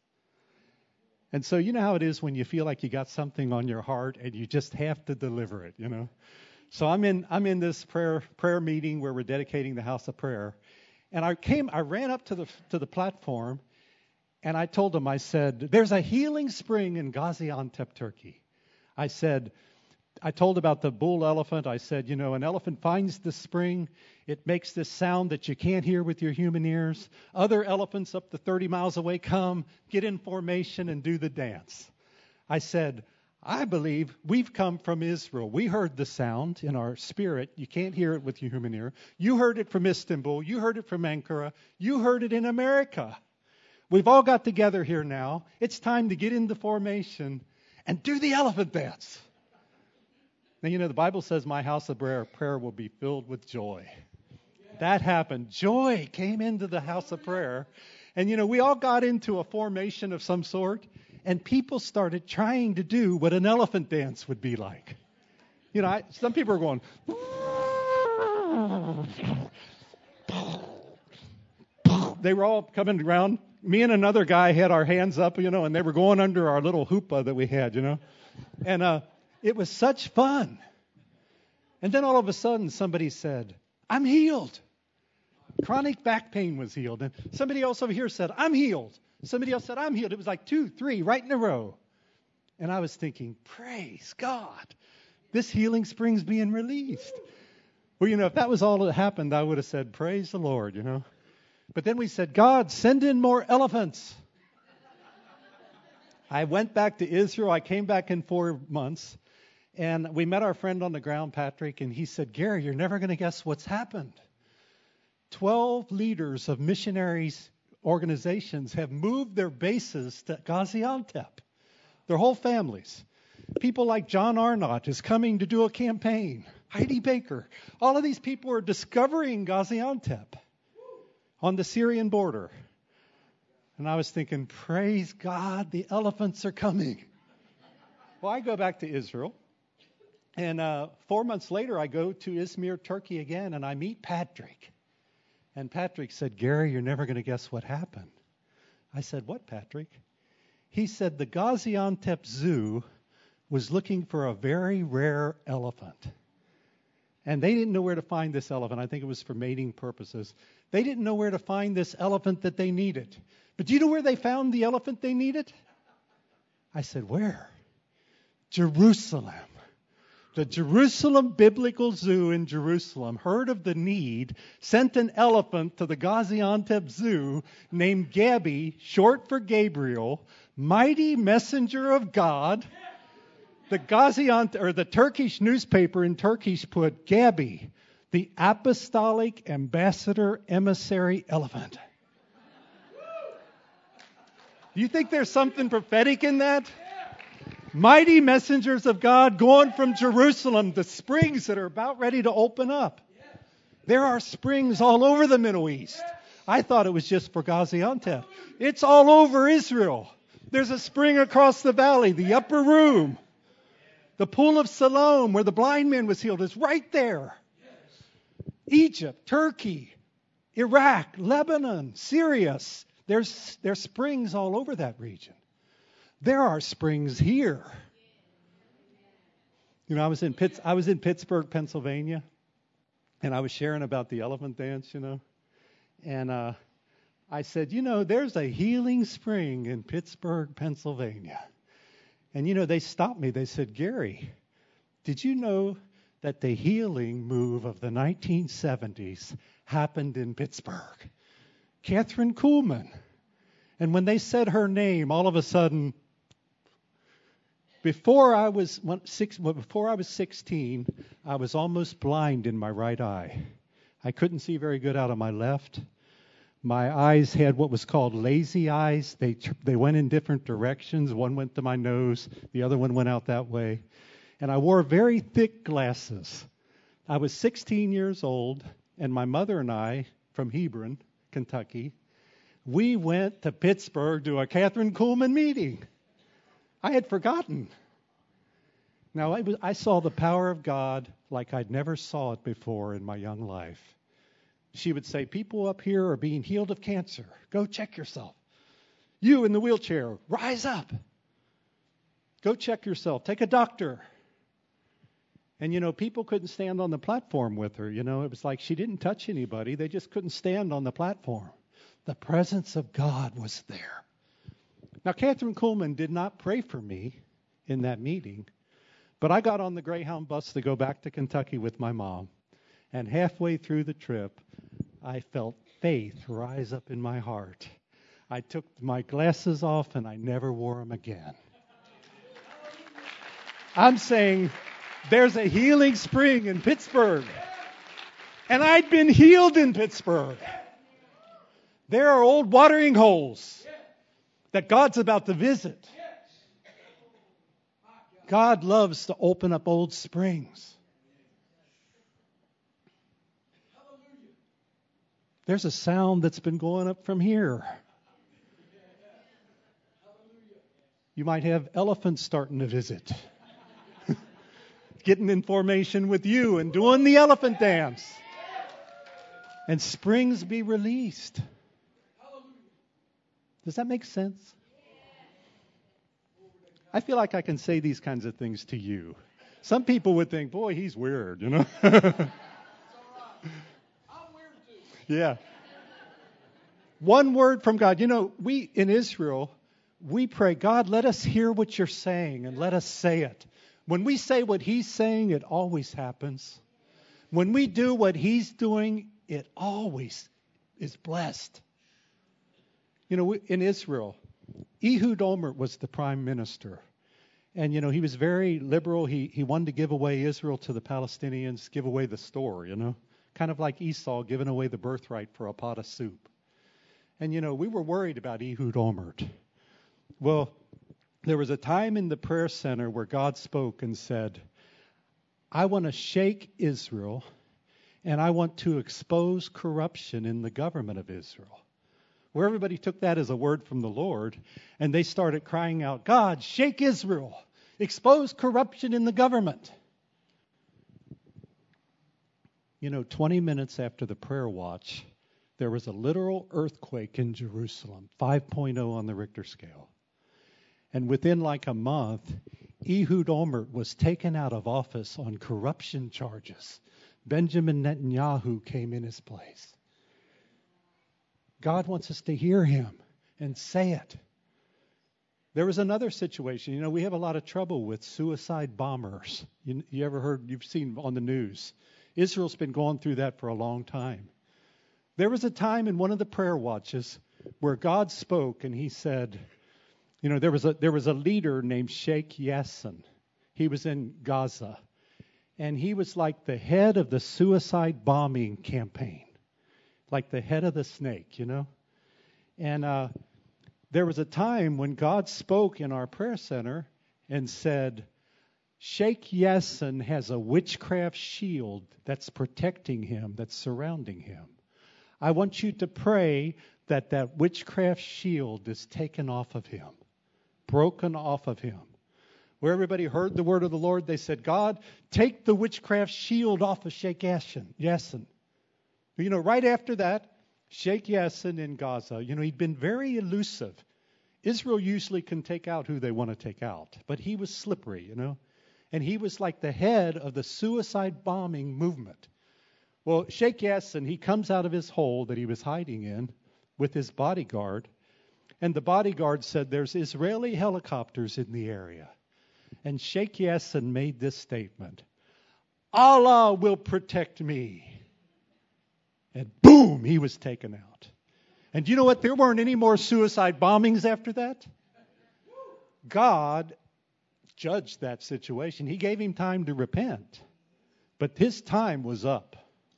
And so you know how it is when you feel like you got something on your heart and you just have to deliver it, you know. So I'm in I'm in this prayer prayer meeting where we're dedicating the house of prayer. And I came I ran up to the to the platform, and I told them, I said, there's a healing spring in Gaziantep, Turkey. I said, I told about the bull elephant. I said, you know, an elephant finds the spring. It makes this sound that you can't hear with your human ears. Other elephants up to thirty miles away come, get in formation, and do the dance. I said, I believe we've come from Israel. We heard the sound in our spirit. You can't hear it with your human ear. You heard it from Istanbul. You heard it from Ankara. You heard it in America. We've all got together here now. It's time to get into formation and do the elephant dance. Now, you know, the Bible says my house of prayer, prayer will be filled with joy. That happened. Joy came into the house of prayer. And, you know, we all got into a formation of some sort, and people started trying to do what an elephant dance would be like. You know, I, some people are going, They were all coming around. Me and another guy had our hands up, you know, and they were going under our little hoopah that we had, you know. And uh, it was such fun. And then all of a sudden somebody said, I'm healed. Chronic back pain was healed. And somebody else over here said, I'm healed. Somebody else said, I'm healed. It was like two, three, right in a row. And I was thinking, praise God. This healing spring's being released. Well, you know, if that was all that happened, I would have said, praise the Lord, you know. But then we said, God, send in more elephants. I went back to Israel. I came back in four months. And we met our friend on the ground, Patrick, and he said, Gary, you're never going to guess what's happened. Twelve leaders of missionaries organizations have moved their bases to Gaziantep. Their whole families. People like John Arnott is coming to do a campaign. Heidi Baker. All of these people are discovering Gaziantep on the Syrian border. And I was thinking, praise God, the elephants are coming. Well, I go back to Israel. And uh, four months later, I go to Izmir, Turkey again, and I meet Patrick. And Patrick said, Gary, you're never going to guess what happened. I said, what, Patrick? He said the Gaziantep Zoo was looking for a very rare elephant. And they didn't know where to find this elephant. I think it was for mating purposes. They didn't know where to find this elephant that they needed. But do you know where they found the elephant they needed? I said, where? Jerusalem. The Jerusalem Biblical Zoo in Jerusalem heard of the need, sent an elephant to the Gaziantep Zoo named Gabby, short for Gabriel, mighty messenger of God. The Gaziantep, or the Turkish newspaper in Turkish put Gabby, the apostolic ambassador emissary elephant. Do you think there's something prophetic in that? Mighty messengers of God going from Jerusalem, the springs that are about ready to open up. There are springs all over the Middle East. I thought it was just for Gaziantep. It's all over Israel. There's a spring across the valley, the upper room. The pool of Siloam, where the blind man was healed, is right there. Egypt, Turkey, Iraq, Lebanon, Syria. There's, there's springs all over that region. There are springs here. You know, I was in Pitts, I was in Pittsburgh, Pennsylvania, and I was sharing about the elephant dance, you know. And uh, I said, you know, there's a healing spring in Pittsburgh, Pennsylvania. And, you know, they stopped me. They said, Gary, did you know that the healing move of the nineteen seventies happened in Pittsburgh? Catherine Kuhlman. And when they said her name, all of a sudden, before I was six, before I was sixteen, I was almost blind in my right eye. I couldn't see very good out of my left. My eyes had what was called lazy eyes. They they went in different directions. One went to my nose. The other one went out that way. And I wore very thick glasses. I was sixteen years old, and my mother and I, from Hebron, Kentucky, we went to Pittsburgh to a Catherine Kuhlman meeting. I had forgotten. Now, I, was, I saw the power of God like I'd never saw it before in my young life. She would say, people up here are being healed of cancer. Go check yourself. You in the wheelchair, rise up. Go check yourself. Take a doctor. And, you know, people couldn't stand on the platform with her. You know, it was like she didn't touch anybody. They just couldn't stand on the platform. The presence of God was there. Now, Catherine Kuhlman did not pray for me in that meeting, but I got on the Greyhound bus to go back to Kentucky with my mom. And halfway through the trip, I felt faith rise up in my heart. I took my glasses off and I never wore them again. I'm saying there's a healing spring in Pittsburgh. And I'd been healed in Pittsburgh. There are old watering holes that God's about to visit. God loves to open up old springs. There's a sound that's been going up from here. You might have elephants starting to visit. Getting in formation with you and doing the elephant dance. and springs be released. Does that make sense? I feel like I can say these kinds of things to you. Some people would think, boy, he's weird, you know? Yeah. One word from God. You know, we in Israel, we pray, God, let us hear what you're saying and let us say it. When we say what he's saying, it always happens. When we do what he's doing, it always is blessed. You know, in Israel, Ehud Olmert was the prime minister. And, you know, he was very liberal. He he wanted to give away Israel to the Palestinians, give away the store, you know. Kind of like Esau giving away the birthright for a pot of soup. And, you know, we were worried about Ehud Olmert. Well, there was a time in the prayer center where God spoke and said, I want to shake Israel, and I want to expose corruption in the government of Israel. Where everybody took that as a word from the Lord, and they started crying out, God, shake Israel, expose corruption in the government. You know, twenty minutes after the prayer watch, there was a literal earthquake in Jerusalem, five point oh on the Richter scale. And within like a month, Ehud Olmert was taken out of office on corruption charges. Benjamin Netanyahu came in his place. God wants us to hear him and say it. There was another situation. You know, we have a lot of trouble with suicide bombers. You, you ever heard, you've seen on the news. Israel's been going through that for a long time. There was a time in one of the prayer watches where God spoke and he said, you know, there was a there was a leader named Sheikh Yassin. He was in Gaza. And he was like the head of the suicide bombing campaign. Like the head of the snake, you know. And uh, there was a time when God spoke in our prayer center and said, Sheikh Yassin has a witchcraft shield that's protecting him, that's surrounding him. I want you to pray that that witchcraft shield is taken off of him, broken off of him. Where everybody heard the word of the Lord, they said, God, take the witchcraft shield off of Sheikh Yassin. You know, right after that, Sheikh Yassin in Gaza, you know, he'd been very elusive. Israel usually can take out who they want to take out, but he was slippery, you know. And he was like the head of the suicide bombing movement. Well, Sheikh Yassin, he comes out of his hole that he was hiding in with his bodyguard, and the bodyguard said, there's Israeli helicopters in the area. And Sheikh Yassin made this statement, Allah will protect me. And boom, he was taken out. And you know what? There weren't any more suicide bombings after that. God judged that situation. He gave him time to repent. But his time was up.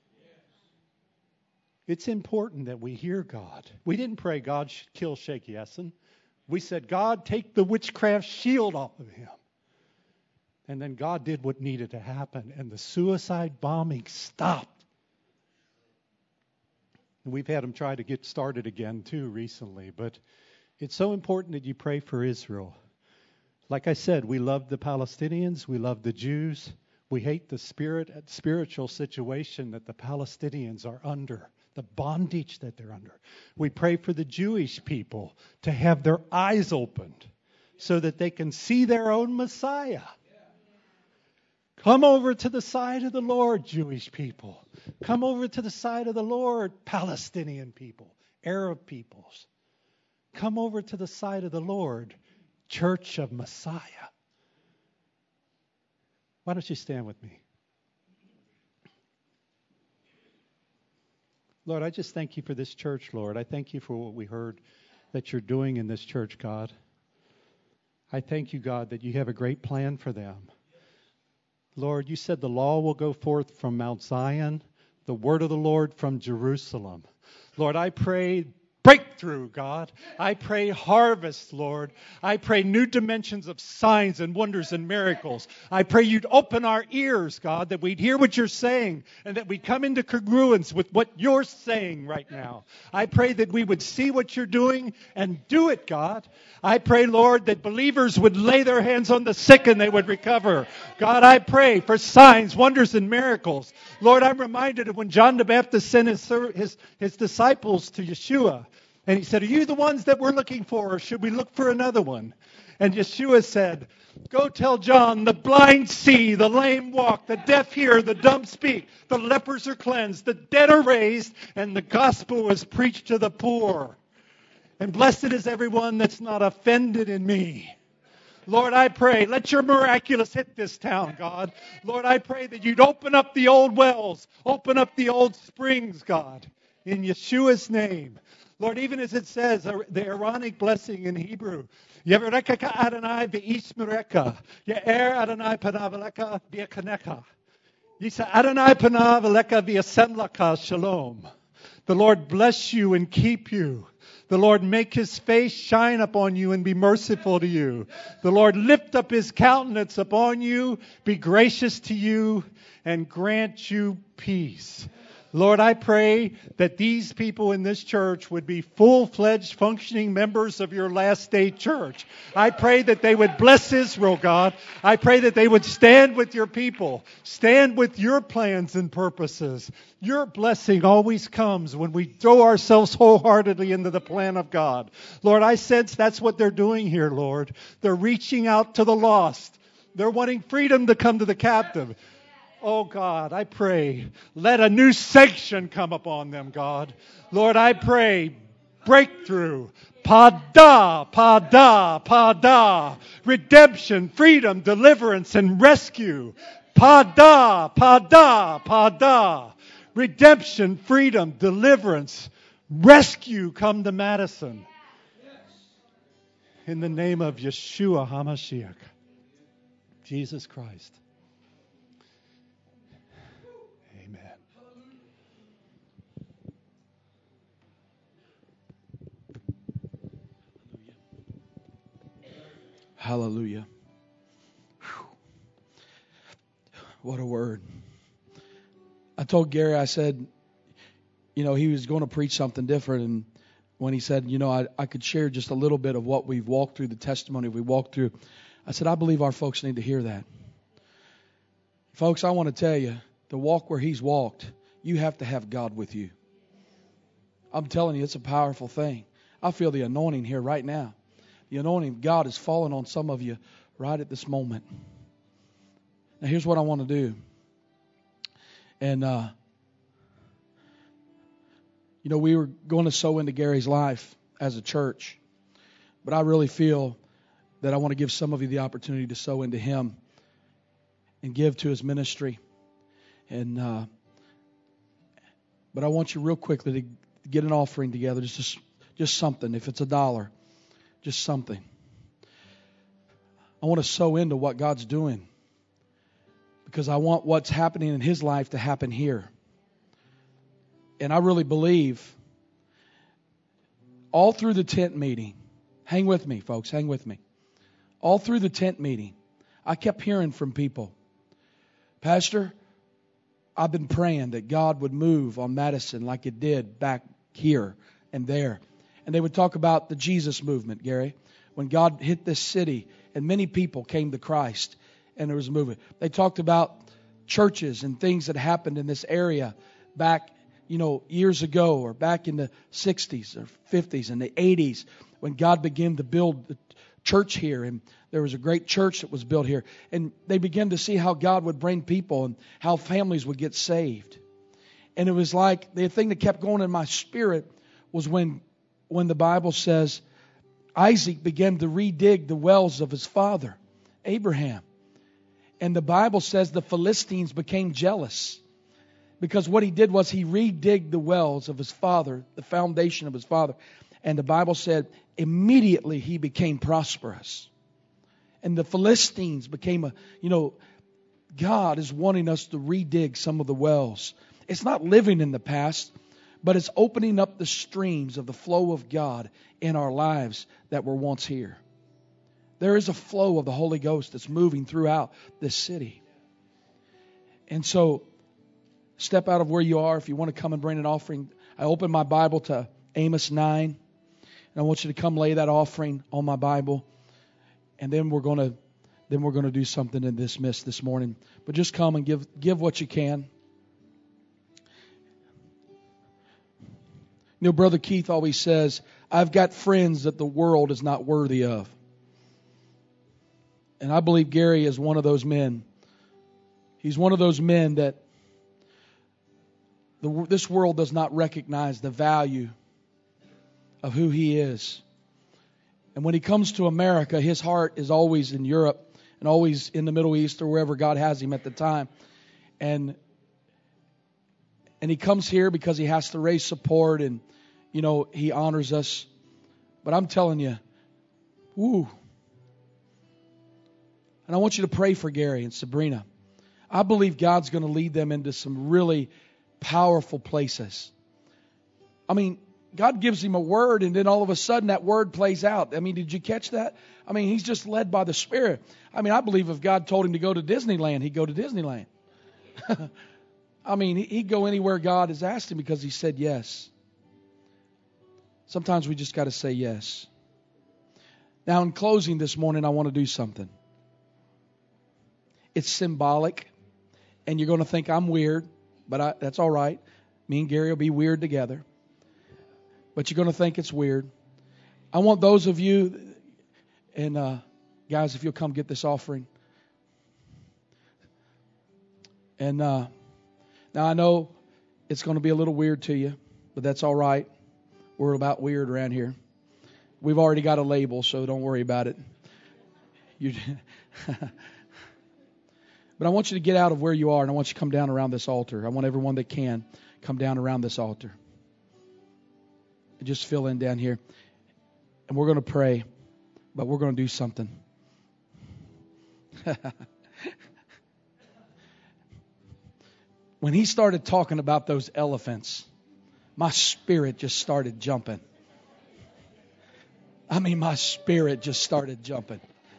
It's important that we hear God. We didn't pray God should kill Sheikh Yassin. We said, God, take the witchcraft shield off of him. And then God did what needed to happen. And the suicide bombing stopped. And we've had them try to get started again, too, recently. But it's so important that you pray for Israel. Like I said, we love the Palestinians. We love the Jews. We hate the spirit, spiritual situation that the Palestinians are under, the bondage that they're under. We pray for the Jewish people to have their eyes opened so that they can see their own Messiah. Come over to the side of the Lord, Jewish people. Come over to the side of the Lord, Palestinian people, Arab peoples. Come over to the side of the Lord, Church of Messiah. Why don't you stand with me? Lord, I just thank you for this church, Lord. I thank you for what we heard that you're doing in this church, God. I thank you, God, that you have a great plan for them. Lord, you said the law will go forth from Mount Zion, the word of the Lord from Jerusalem. Lord, I pray breakthrough, God. I pray harvest, Lord. I pray new dimensions of signs and wonders and miracles. I pray you'd open our ears, God, that we'd hear what you're saying and that we'd come into congruence with what you're saying right now. I pray that we would see what you're doing and do it, God. I pray, Lord, that believers would lay their hands on the sick and they would recover. God, I pray for signs, wonders, and miracles. Lord, I'm reminded of when John the Baptist sent his, his, his disciples to Yeshua. And he said, are you the ones that we're looking for, or should we look for another one? And Yeshua said, go tell John, the blind see, the lame walk, the deaf hear, the dumb speak, the lepers are cleansed, the dead are raised, and the gospel is preached to the poor. And blessed is everyone that's not offended in me. Lord, I pray, let your miraculous hit this town, God. Lord, I pray that you'd open up the old wells, open up the old springs, God, in Yeshua's name. Lord, even as it says, the Aaronic blessing in Hebrew, Yevarekah Adonai v'ishmereka, Ye'er Adonai panav aleka v'yekanecha, Yisa Adonai panav aleka v'yasemlaka shalom. The Lord bless you and keep you. The Lord make his face shine upon you and be merciful to you. The Lord lift up his countenance upon you, be gracious to you, and grant you peace. Lord, I pray that these people in this church would be full-fledged functioning members of your last day church. I pray that they would bless Israel, God. I pray that they would stand with your people, stand with your plans and purposes. Your blessing always comes when we throw ourselves wholeheartedly into the plan of God. Lord, I sense that's what they're doing here, Lord. They're reaching out to the lost. They're wanting freedom to come to the captive. Oh, God, I pray, let a new sanction come upon them, God. Lord, I pray, breakthrough, pada, pada, pada, redemption, freedom, deliverance, and rescue. Pada, pada, pada, redemption, freedom, deliverance, rescue come to Madison. In the name of Yeshua HaMashiach, Jesus Christ. Hallelujah. Whew. What a word. I told Gary, I said, you know, he was going to preach something different. And when he said, you know, I, I could share just a little bit of what we've walked through, the testimony we walked through. I said, I believe our folks need to hear that. Folks, I want to tell you, the walk where he's walked, you have to have God with you. I'm telling you, it's a powerful thing. I feel the anointing here right now. The anointing of God is falling on some of you right at this moment. Now, here's what I want to do. And, uh, you know, we were going to sow into Gary's life as a church. But I really feel that I want to give some of you the opportunity to sow into him and give to his ministry. And, uh, but I want you real quickly to get an offering together, just, just something, if it's a dollar. Just something. I want to sow into what God's doing because I want what's happening in his life to happen here. And I really believe all through the tent meeting, hang with me, folks, hang with me. All through the tent meeting, I kept hearing from people, Pastor, I've been praying that God would move on Madison like it did back here and there. And they would talk about the Jesus movement, Gary, when God hit this city and many people came to Christ and there was a movement. They talked about churches and things that happened in this area back, you know, years ago or back in the sixties or fifties and the eighties when God began to build the church here. And there was a great church that was built here. And they began to see how God would bring people and how families would get saved. And it was like the thing that kept going in my spirit was when When the Bible says Isaac began to redig the wells of his father, Abraham. And the Bible says the Philistines became jealous because what he did was he redigged the wells of his father, the foundation of his father. And the Bible said immediately he became prosperous. And the Philistines became a, you know, God is wanting us to redig some of the wells. It's not living in the past, but it's opening up the streams of the flow of God in our lives that were once here. There is a flow of the Holy Ghost that's moving throughout this city. And so, step out of where you are. If you want to come and bring an offering, I open my Bible to Amos nine. And I want you to come lay that offering on my Bible. And then we're going to then we're going to do something and dismiss this morning. But just come and give give what you can. You know, Brother Keith always says, I've got friends that the world is not worthy of. And I believe Gary is one of those men. He's one of those men that the, this world does not recognize the value of who he is. And when he comes to America, his heart is always in Europe and always in the Middle East or wherever God has him at the time. And and he comes here because he has to raise support and, you know, he honors us. But I'm telling you, woo. And I want you to pray for Gary and Sabrina. I believe God's going to lead them into some really powerful places. I mean, God gives him a word and then all of a sudden that word plays out. I mean, did you catch that? I mean, he's just led by the Spirit. I mean, I believe if God told him to go to Disneyland, he'd go to Disneyland. I mean, he'd go anywhere God has asked him because he said yes. Sometimes we just got to say yes. Now, in closing this morning, I want to do something. It's symbolic, and you're going to think I'm weird, but I, that's all right. Me and Gary will be weird together. But you're going to think it's weird. I want those of you, and uh, guys, if you'll come get this offering. And uh, now I know it's going to be a little weird to you, but that's all right. We're about weird around here. We've already got a label, so don't worry about it. You. But I want you to get out of where you are, and I want you to come down around this altar. I want everyone that can come down around this altar. And just fill in down here. And we're going to pray, but we're going to do something. When he started talking about those elephants, my spirit just started jumping. I mean, my spirit just started jumping.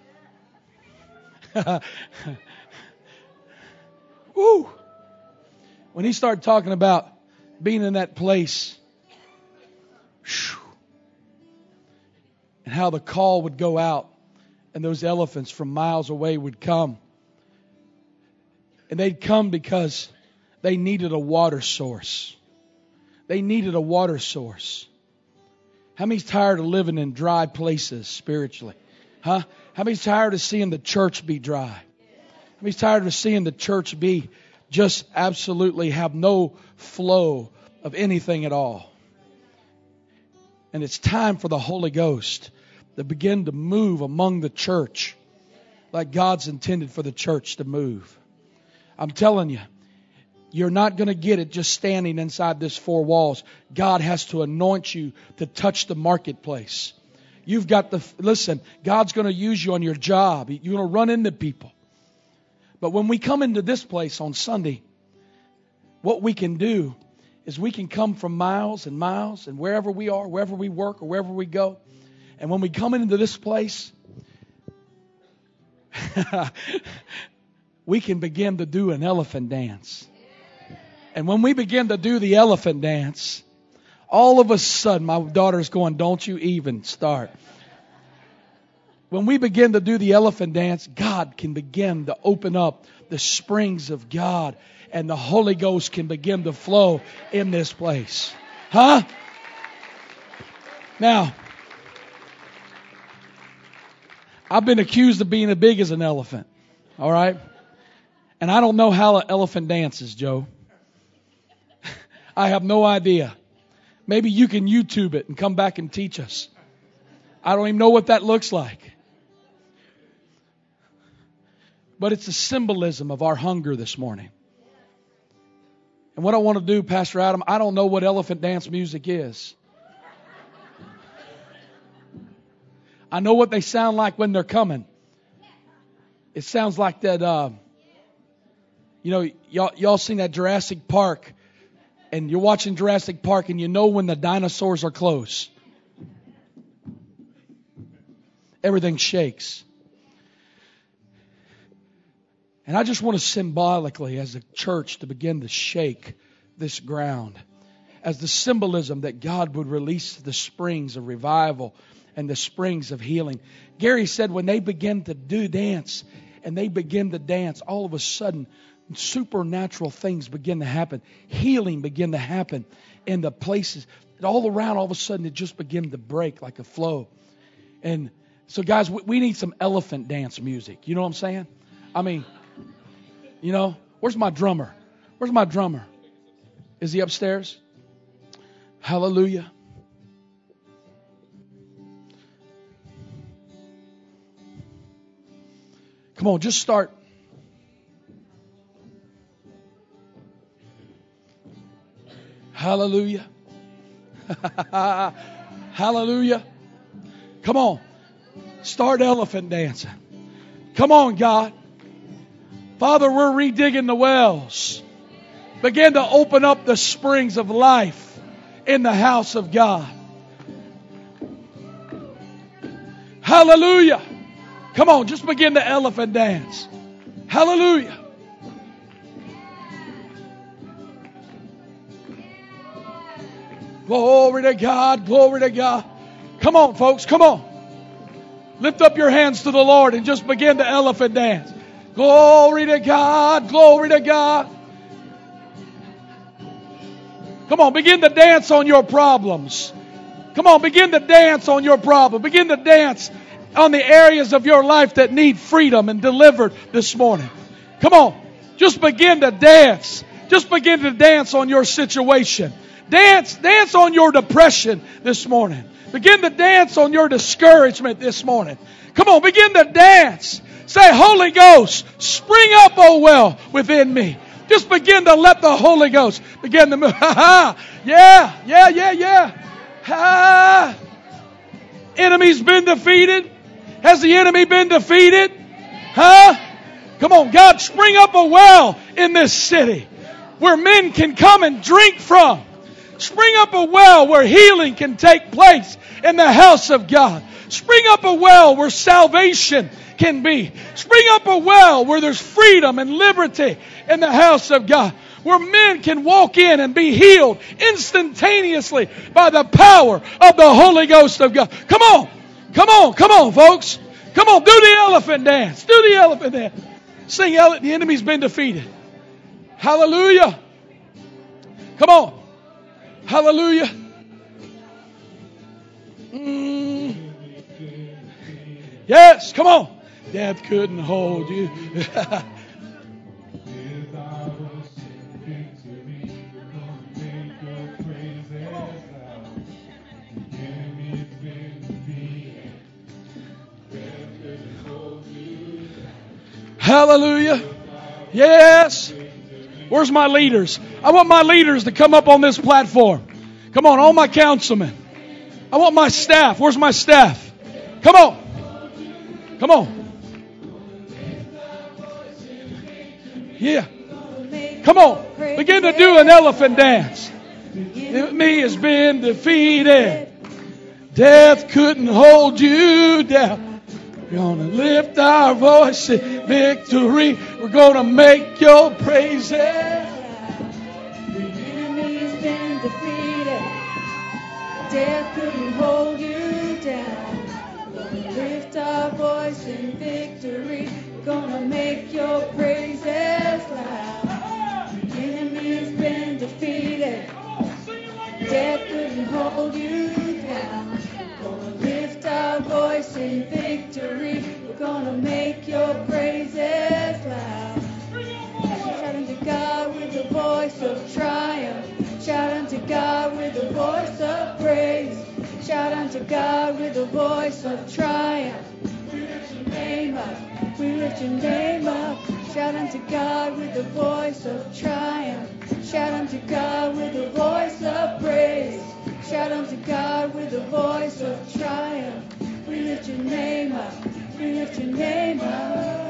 Woo! When he started talking about being in that place, whew, and how the call would go out and those elephants from miles away would come. And they'd come because they needed a water source. They needed a water source. How many's tired of living in dry places spiritually? Huh? How many's tired of seeing the church be dry? How many's tired of seeing the church be just absolutely have no flow of anything at all? And it's time for the Holy Ghost to begin to move among the church like God's intended for the church to move. I'm telling you, you're not going to get it just standing inside this four walls. God has to anoint you to touch the marketplace. You've got the, listen, God's going to use you on your job. You're going to run into people. But when we come into this place on Sunday, what we can do is we can come from miles and miles and wherever we are, wherever we work or wherever we go. And when we come into this place, we can begin to do an elephant dance. And when we begin to do the elephant dance, all of a sudden, my daughter's going, don't you even start. When we begin to do the elephant dance, God can begin to open up the springs of God and the Holy Ghost can begin to flow in this place. Huh? Now, I've been accused of being as big as an elephant. All right? And I don't know how an elephant dances, Joe. I have no idea. Maybe you can YouTube it and come back and teach us. I don't even know what that looks like. But it's a symbolism of our hunger this morning. And what I want to do, Pastor Adam, I don't know what elephant dance music is. I know what they sound like when they're coming. It sounds like that, uh, you know, y'all, y'all seen that Jurassic Park. and you're watching Jurassic Park and you know when the dinosaurs are close. Everything shakes. And I just want to symbolically, as a church, to begin to shake this ground as the symbolism that God would release the springs of revival and the springs of healing. Gary said when they begin to do dance and they begin to dance, all of a sudden supernatural things begin to happen. Healing begin to happen in the places. And all around, all of a sudden, it just begin to break like a flow. And so, guys, we need some elephant dance music. You know what I'm saying? I mean, you know, where's my drummer? Where's my drummer? Is he upstairs? Hallelujah. Come on, just start. Hallelujah. Hallelujah. Come on. Start elephant dancing. Come on, God. Father, we're redigging the wells. Begin to open up the springs of life in the house of God. Hallelujah. Come on, just begin the elephant dance. Hallelujah. Glory to God, glory to God. Come on, folks, come on. Lift up your hands to the Lord and just begin the elephant dance. Glory to God, glory to God. Come on, begin to dance on your problems. Come on, begin to dance on your problem. Begin to dance on the areas of your life that need freedom and delivered this morning. Come on, just begin to dance. Just begin to dance on your situation. Dance, dance on your depression this morning. Begin to dance on your discouragement this morning. Come on, begin to dance. Say, Holy Ghost, spring up, oh well, within me. Just begin to let the Holy Ghost begin to move. Ha ha. Yeah, yeah, yeah, yeah. Ha. Enemy's been defeated. Has the enemy been defeated? Huh? Come on, God, spring up a well in this city where men can come and drink from. Spring up a well where healing can take place in the house of God. Spring up a well where salvation can be. Spring up a well where there's freedom and liberty in the house of God. Where men can walk in and be healed instantaneously by the power of the Holy Ghost of God. Come on. Come on. Come on, folks. Come on. Do the elephant dance. Do the elephant dance. Sing, the enemy's been defeated. Hallelujah. Come on. Hallelujah. Mm. Yes, come on. Death couldn't hold you. Hallelujah. Yes. Where's my leaders? I want my leaders to come up on this platform. Come on, all my councilmen. I want my staff. Where's my staff? Come on. Come on. Yeah. Come on. Begin to do an elephant dance. Me has been defeated. Death couldn't hold you down. We're going to lift our voice in victory. We're going to make your praises. The enemy's been defeated. Death couldn't hold you down. We're going to lift our voice in victory. We're going to make your praises loud. The enemy's been defeated. Death couldn't hold you down. We're going to lift our voice in victory. We're going to make your praises loud. Shout unto God with the voice of triumph. Shout unto God with the voice of praise. Shout unto God with the voice of triumph. We lift your name up. We lift your name up. Shout unto God with the voice of triumph. Shout unto God with the voice of praise. Shout unto God with the voice of triumph. We lift your name up. We lift your name up.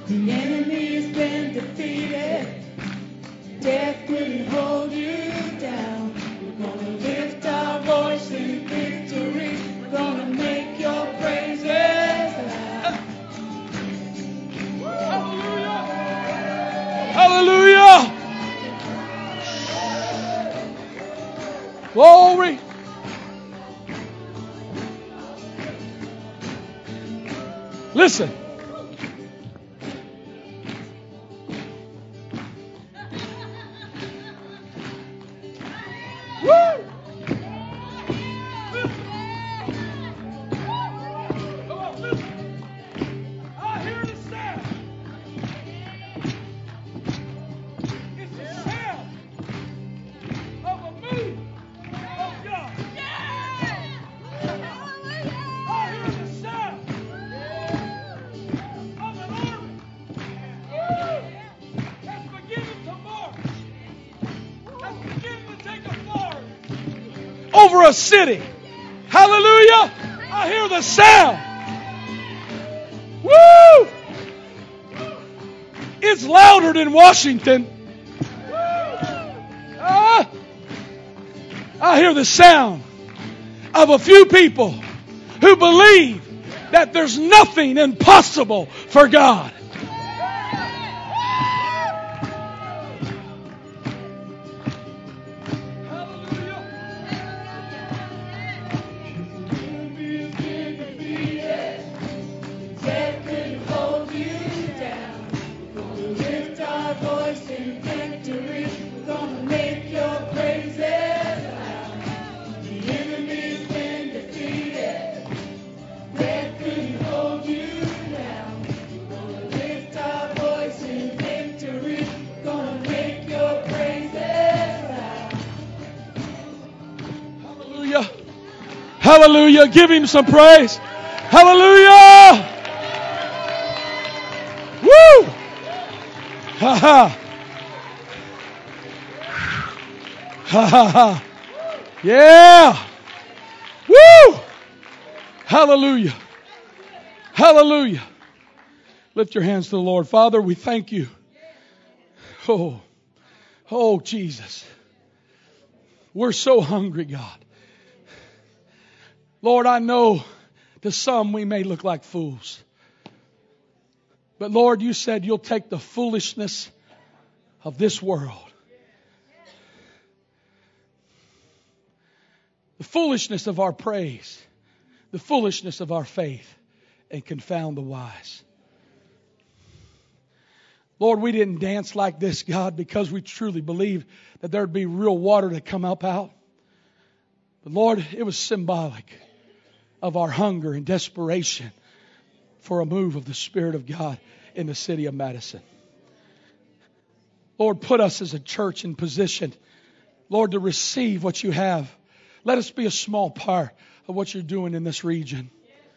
The enemy's been defeated. Death couldn't hold you down. We're gonna lift our voice in victory. We're gonna make your praises loud. Hallelujah! Glory! Listen. Woo! I hear the sound. It's the sound of a move of God. I hear the sound of an army that's beginning to march, that's beginning to take authority over a city. Hallelujah! I hear the sound. Woo! It's louder than Washington. Ah, I hear the sound of a few people who believe that there's nothing impossible for God. Death couldn't hold you down. We're gonna lift our voice in victory. We're gonna make your praises loud. The enemy's been defeated. Death couldn't hold you down. We're gonna lift our voice in victory. We're gonna make your praises loud. Hallelujah. Hallelujah. Give him some praise. Hallelujah. Woo! Ha ha. Ha ha ha. Yeah. Woo! Hallelujah. Hallelujah. Lift your hands to the Lord. Father, we thank you. Oh, oh, Jesus. We're so hungry, God. Lord, I know to some we may look like fools. But Lord, you said you'll take the foolishness of this world, the foolishness of our praise, the foolishness of our faith, and confound the wise. Lord, we didn't dance like this, God, because we truly believed that there'd be real water to come up out. But Lord, it was symbolic of our hunger and desperation for a move of the Spirit of God in the city of Madison. Lord, put us as a church in position, Lord, to receive what you have. Let us be a small part of what you're doing in this region.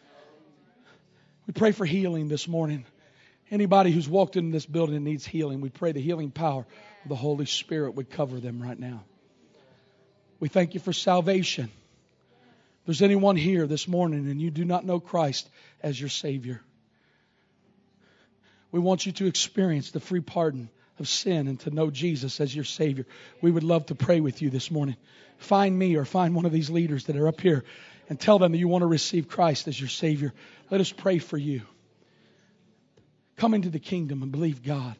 We pray for healing this morning. Anybody who's walked in this building and needs healing, we pray the healing power of the Holy Spirit would cover them right now. We thank you for salvation. If there's anyone here this morning and you do not know Christ as your Savior, we want you to experience the free pardon of sin and to know Jesus as your Savior. We would love to pray with you this morning. Find me or find one of these leaders that are up here and tell them that you want to receive Christ as your Savior. Let us pray for you. Come into the kingdom and believe God.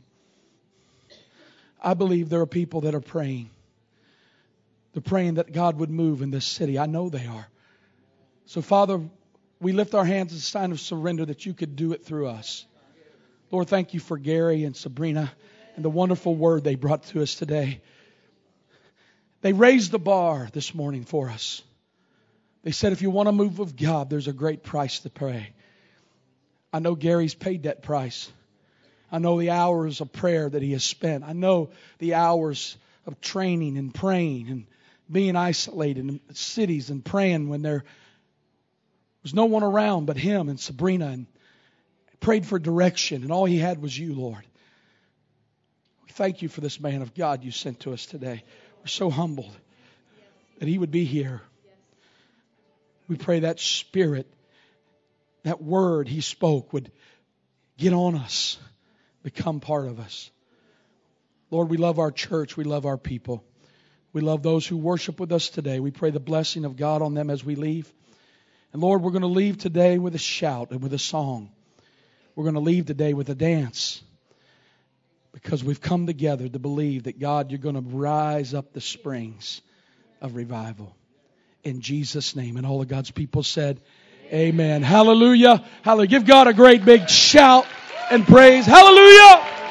I believe there are people that are praying. They're praying that God would move in this city. I know they are. So, Father, we lift our hands as a sign of surrender that you could do it through us. Lord, thank you for Gary and Sabrina and the wonderful word they brought to us today. They raised the bar this morning for us. They said if you want a move of God, there's a great price to pay. I know Gary's paid that price. I know the hours of prayer that he has spent. I know the hours of training and praying and being isolated in cities and praying when there was no one around but him and Sabrina, and prayed for direction, and all he had was you, Lord. We thank you for this man of God you sent to us today. We're so humbled that he would be here. We pray that spirit, that word he spoke would get on us become part of us. Lord, we love our church. We love our people. We love those who worship with us today. We pray the blessing of God on them as we leave. And Lord, we're going to leave today with a shout and with a song. We're going to leave today with a dance. Because we've come together to believe that, God, you're going to rise up the springs of revival. In Jesus' name. And all of God's people said, Amen. Hallelujah. Hallelujah. Give God a great big shout and praise. Hallelujah.